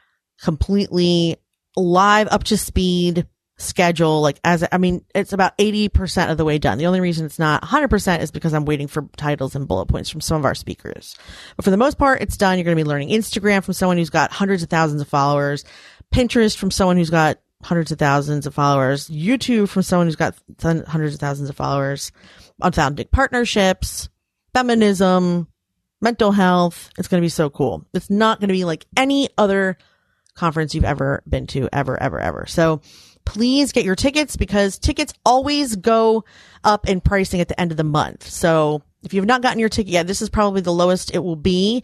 completely live, up to speed schedule. Like as, I mean, it's about eighty percent of the way done. The only reason it's not one hundred percent is because I'm waiting for titles and bullet points from some of our speakers. But for the most part, it's done. You're going to be learning Instagram from someone who's got hundreds of thousands of followers, Pinterest from someone who's got hundreds of thousands of followers, YouTube from someone who's got th- hundreds of thousands of followers, unfounded partnerships, feminism, mental health. It's going to be so cool. It's not going to be like any other conference you've ever been to, ever, ever, ever. So please get your tickets because tickets always go up in pricing at the end of the month. So if you've not gotten your ticket yet, this is probably the lowest it will be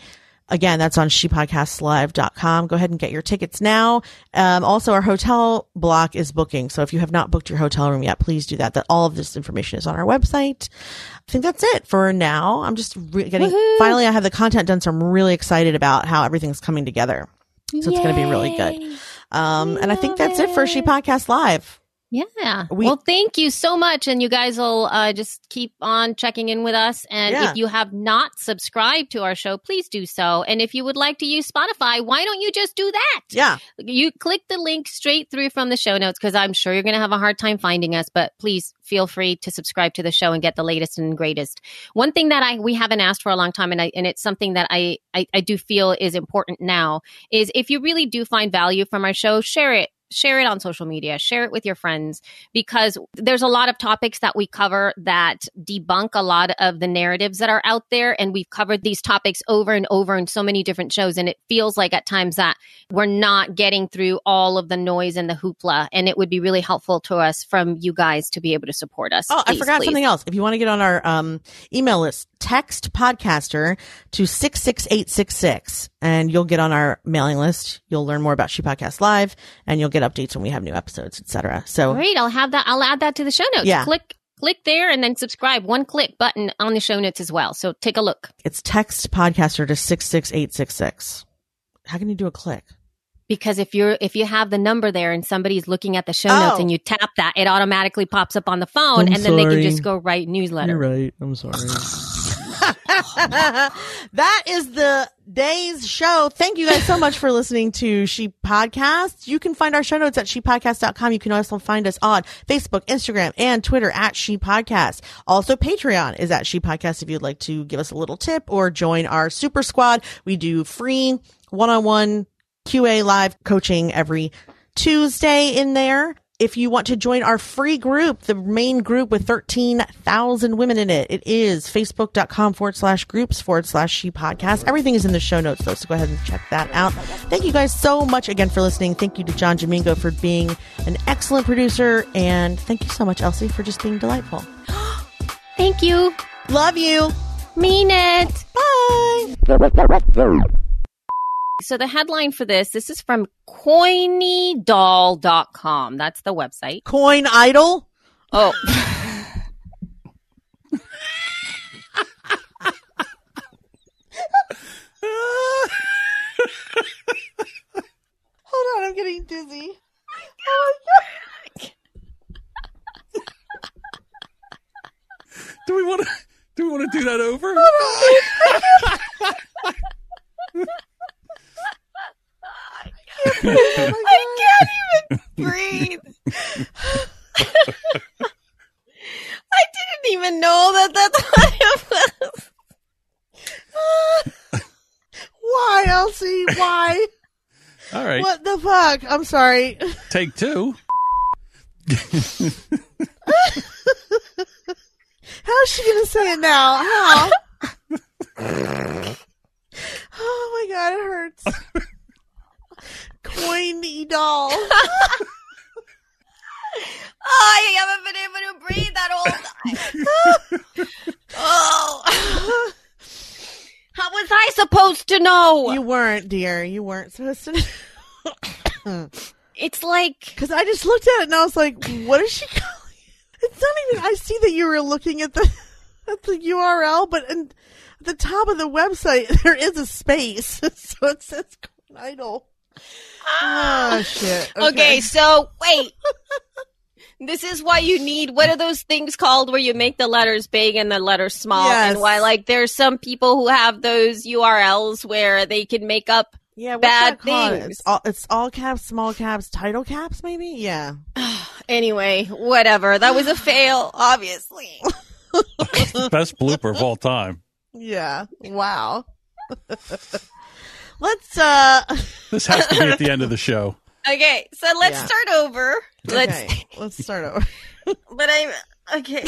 Again, that's on she podcasts live dot com. Go ahead and get your tickets now. Um, also, our hotel block is booking. So if you have not booked your hotel room yet, please do that. That all of this information is on our website. I think that's it for now. I'm just re- getting, Woohoo! Finally, I have the content done. So I'm really excited about how everything's coming together. So it's going to be really good. Um, and I think that's it for She Podcast Live. Yeah. We- well, thank you so much. And you guys will uh, just keep on checking in with us. And Yeah. if you have not subscribed to our show, please do so. And if you would like to use Spotify, why don't you just do that? Yeah. You click the link straight through from the show notes, because I'm sure you're going to have a hard time finding us, but please feel free to subscribe to the show and get the latest and greatest. One thing that I we haven't asked for a long time, and I and it's something that I, I, I do feel is important now, is if you really do find value from our show, share it. Share it on social media, share it with your friends, because there's a lot of topics that we cover that debunk a lot of the narratives that are out there. And we've covered these topics over and over in so many different shows. And it feels like at times that we're not getting through all of the noise and the hoopla. And it would be really helpful to us from you guys to be able to support us. Oh, please, I forgot please. something else. If you want to get on our um, email list, text podcaster to six six eight six six and you'll get on our mailing list. You'll learn more about She Podcast Live and you'll get updates when we have new episodes, et cetera. So Great. I'll have that. I'll add that to the show notes. Yeah. Click, click there and then subscribe. One click button on the show notes as well. So take a look. it's text podcaster to six six eight six six. How can you do a click? Because if you're if you have the number there and somebody's looking at the show notes Oh. and you tap that, it automatically pops up on the phone, I'm and then they sorry. can just go write newsletter. right. I'm sorry. That is the day's show. Thank you guys so much for listening to She Podcast. You can find our show notes at she podcast dot com. You can also find us on Facebook, Instagram, and Twitter at She Podcast. Also, Patreon is at She Podcast if you'd like to give us a little tip or join our super squad. We do free one-on-one Q A live coaching every Tuesday in there. If you want to join our free group, the main group with thirteen thousand women in it, it is facebook.com forward slash groups forward slash she podcast. Everything is in the show notes though, so go ahead and check that out. Thank you guys so much again for listening. Thank you to John Domingo for being an excellent producer. And thank you so much, Elsie, for just being delightful. Thank you. Love you. Mean it. Bye. So the headline for this, this is from coiny doll dot com. That's the website. Coin idol. Oh. Hold on, I'm getting dizzy. Oh my God. Do we want to? Do we want to do that over? I can't even breathe. I didn't even know that that's what it was. Why, Elsie? Why? All right. What the fuck? I'm sorry. Take two. How's she gonna say it now? How? Oh my God, it hurts. Coiny doll. Oh, I haven't been able to breathe that whole time. Oh. How was I supposed to know? You weren't, dear. You weren't supposed to. It's like, Because I just looked at it and I was like, what is she calling it? It's not even, I see that you were looking at the at the U R L, but in, at the top of the website, there is a space. So it says Coin Idol. Oh, shit. okay, Okay. so wait. This is why you need, what are those things called where you make the letters big and the letters small? Yes. And why, like, there's some people who have those U R Ls where they can make up Yeah, what's bad that called? things. It's all, it's all caps, small caps, title caps, maybe? Yeah. Anyway, whatever. That was a fail, obviously. Best blooper of all time. Yeah. Wow. Let's, uh, This has to be at the end of the show. Okay, so let's Yeah. start over. Let's, okay, let's start over. but I'm, okay.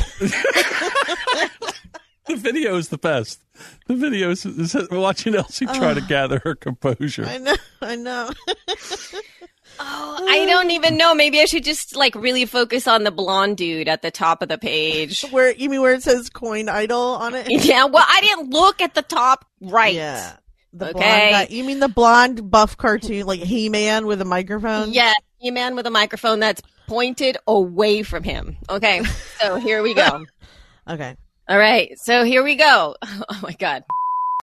The video is the best. The video is, is watching Elsie try to gather her composure. I know, I know. Oh, I don't even know. Maybe I should just, like, really focus on the blonde dude at the top of the page. Where, you mean where it says Coin Idol on it? Yeah, well, I didn't look at the top right. Yeah. The okay. blonde guy. You mean the blonde buff cartoon, like He-Man with a microphone? Yeah, He-Man with a microphone that's pointed away from him. Okay, so here we go. Okay. All right, so here we go. Oh my God.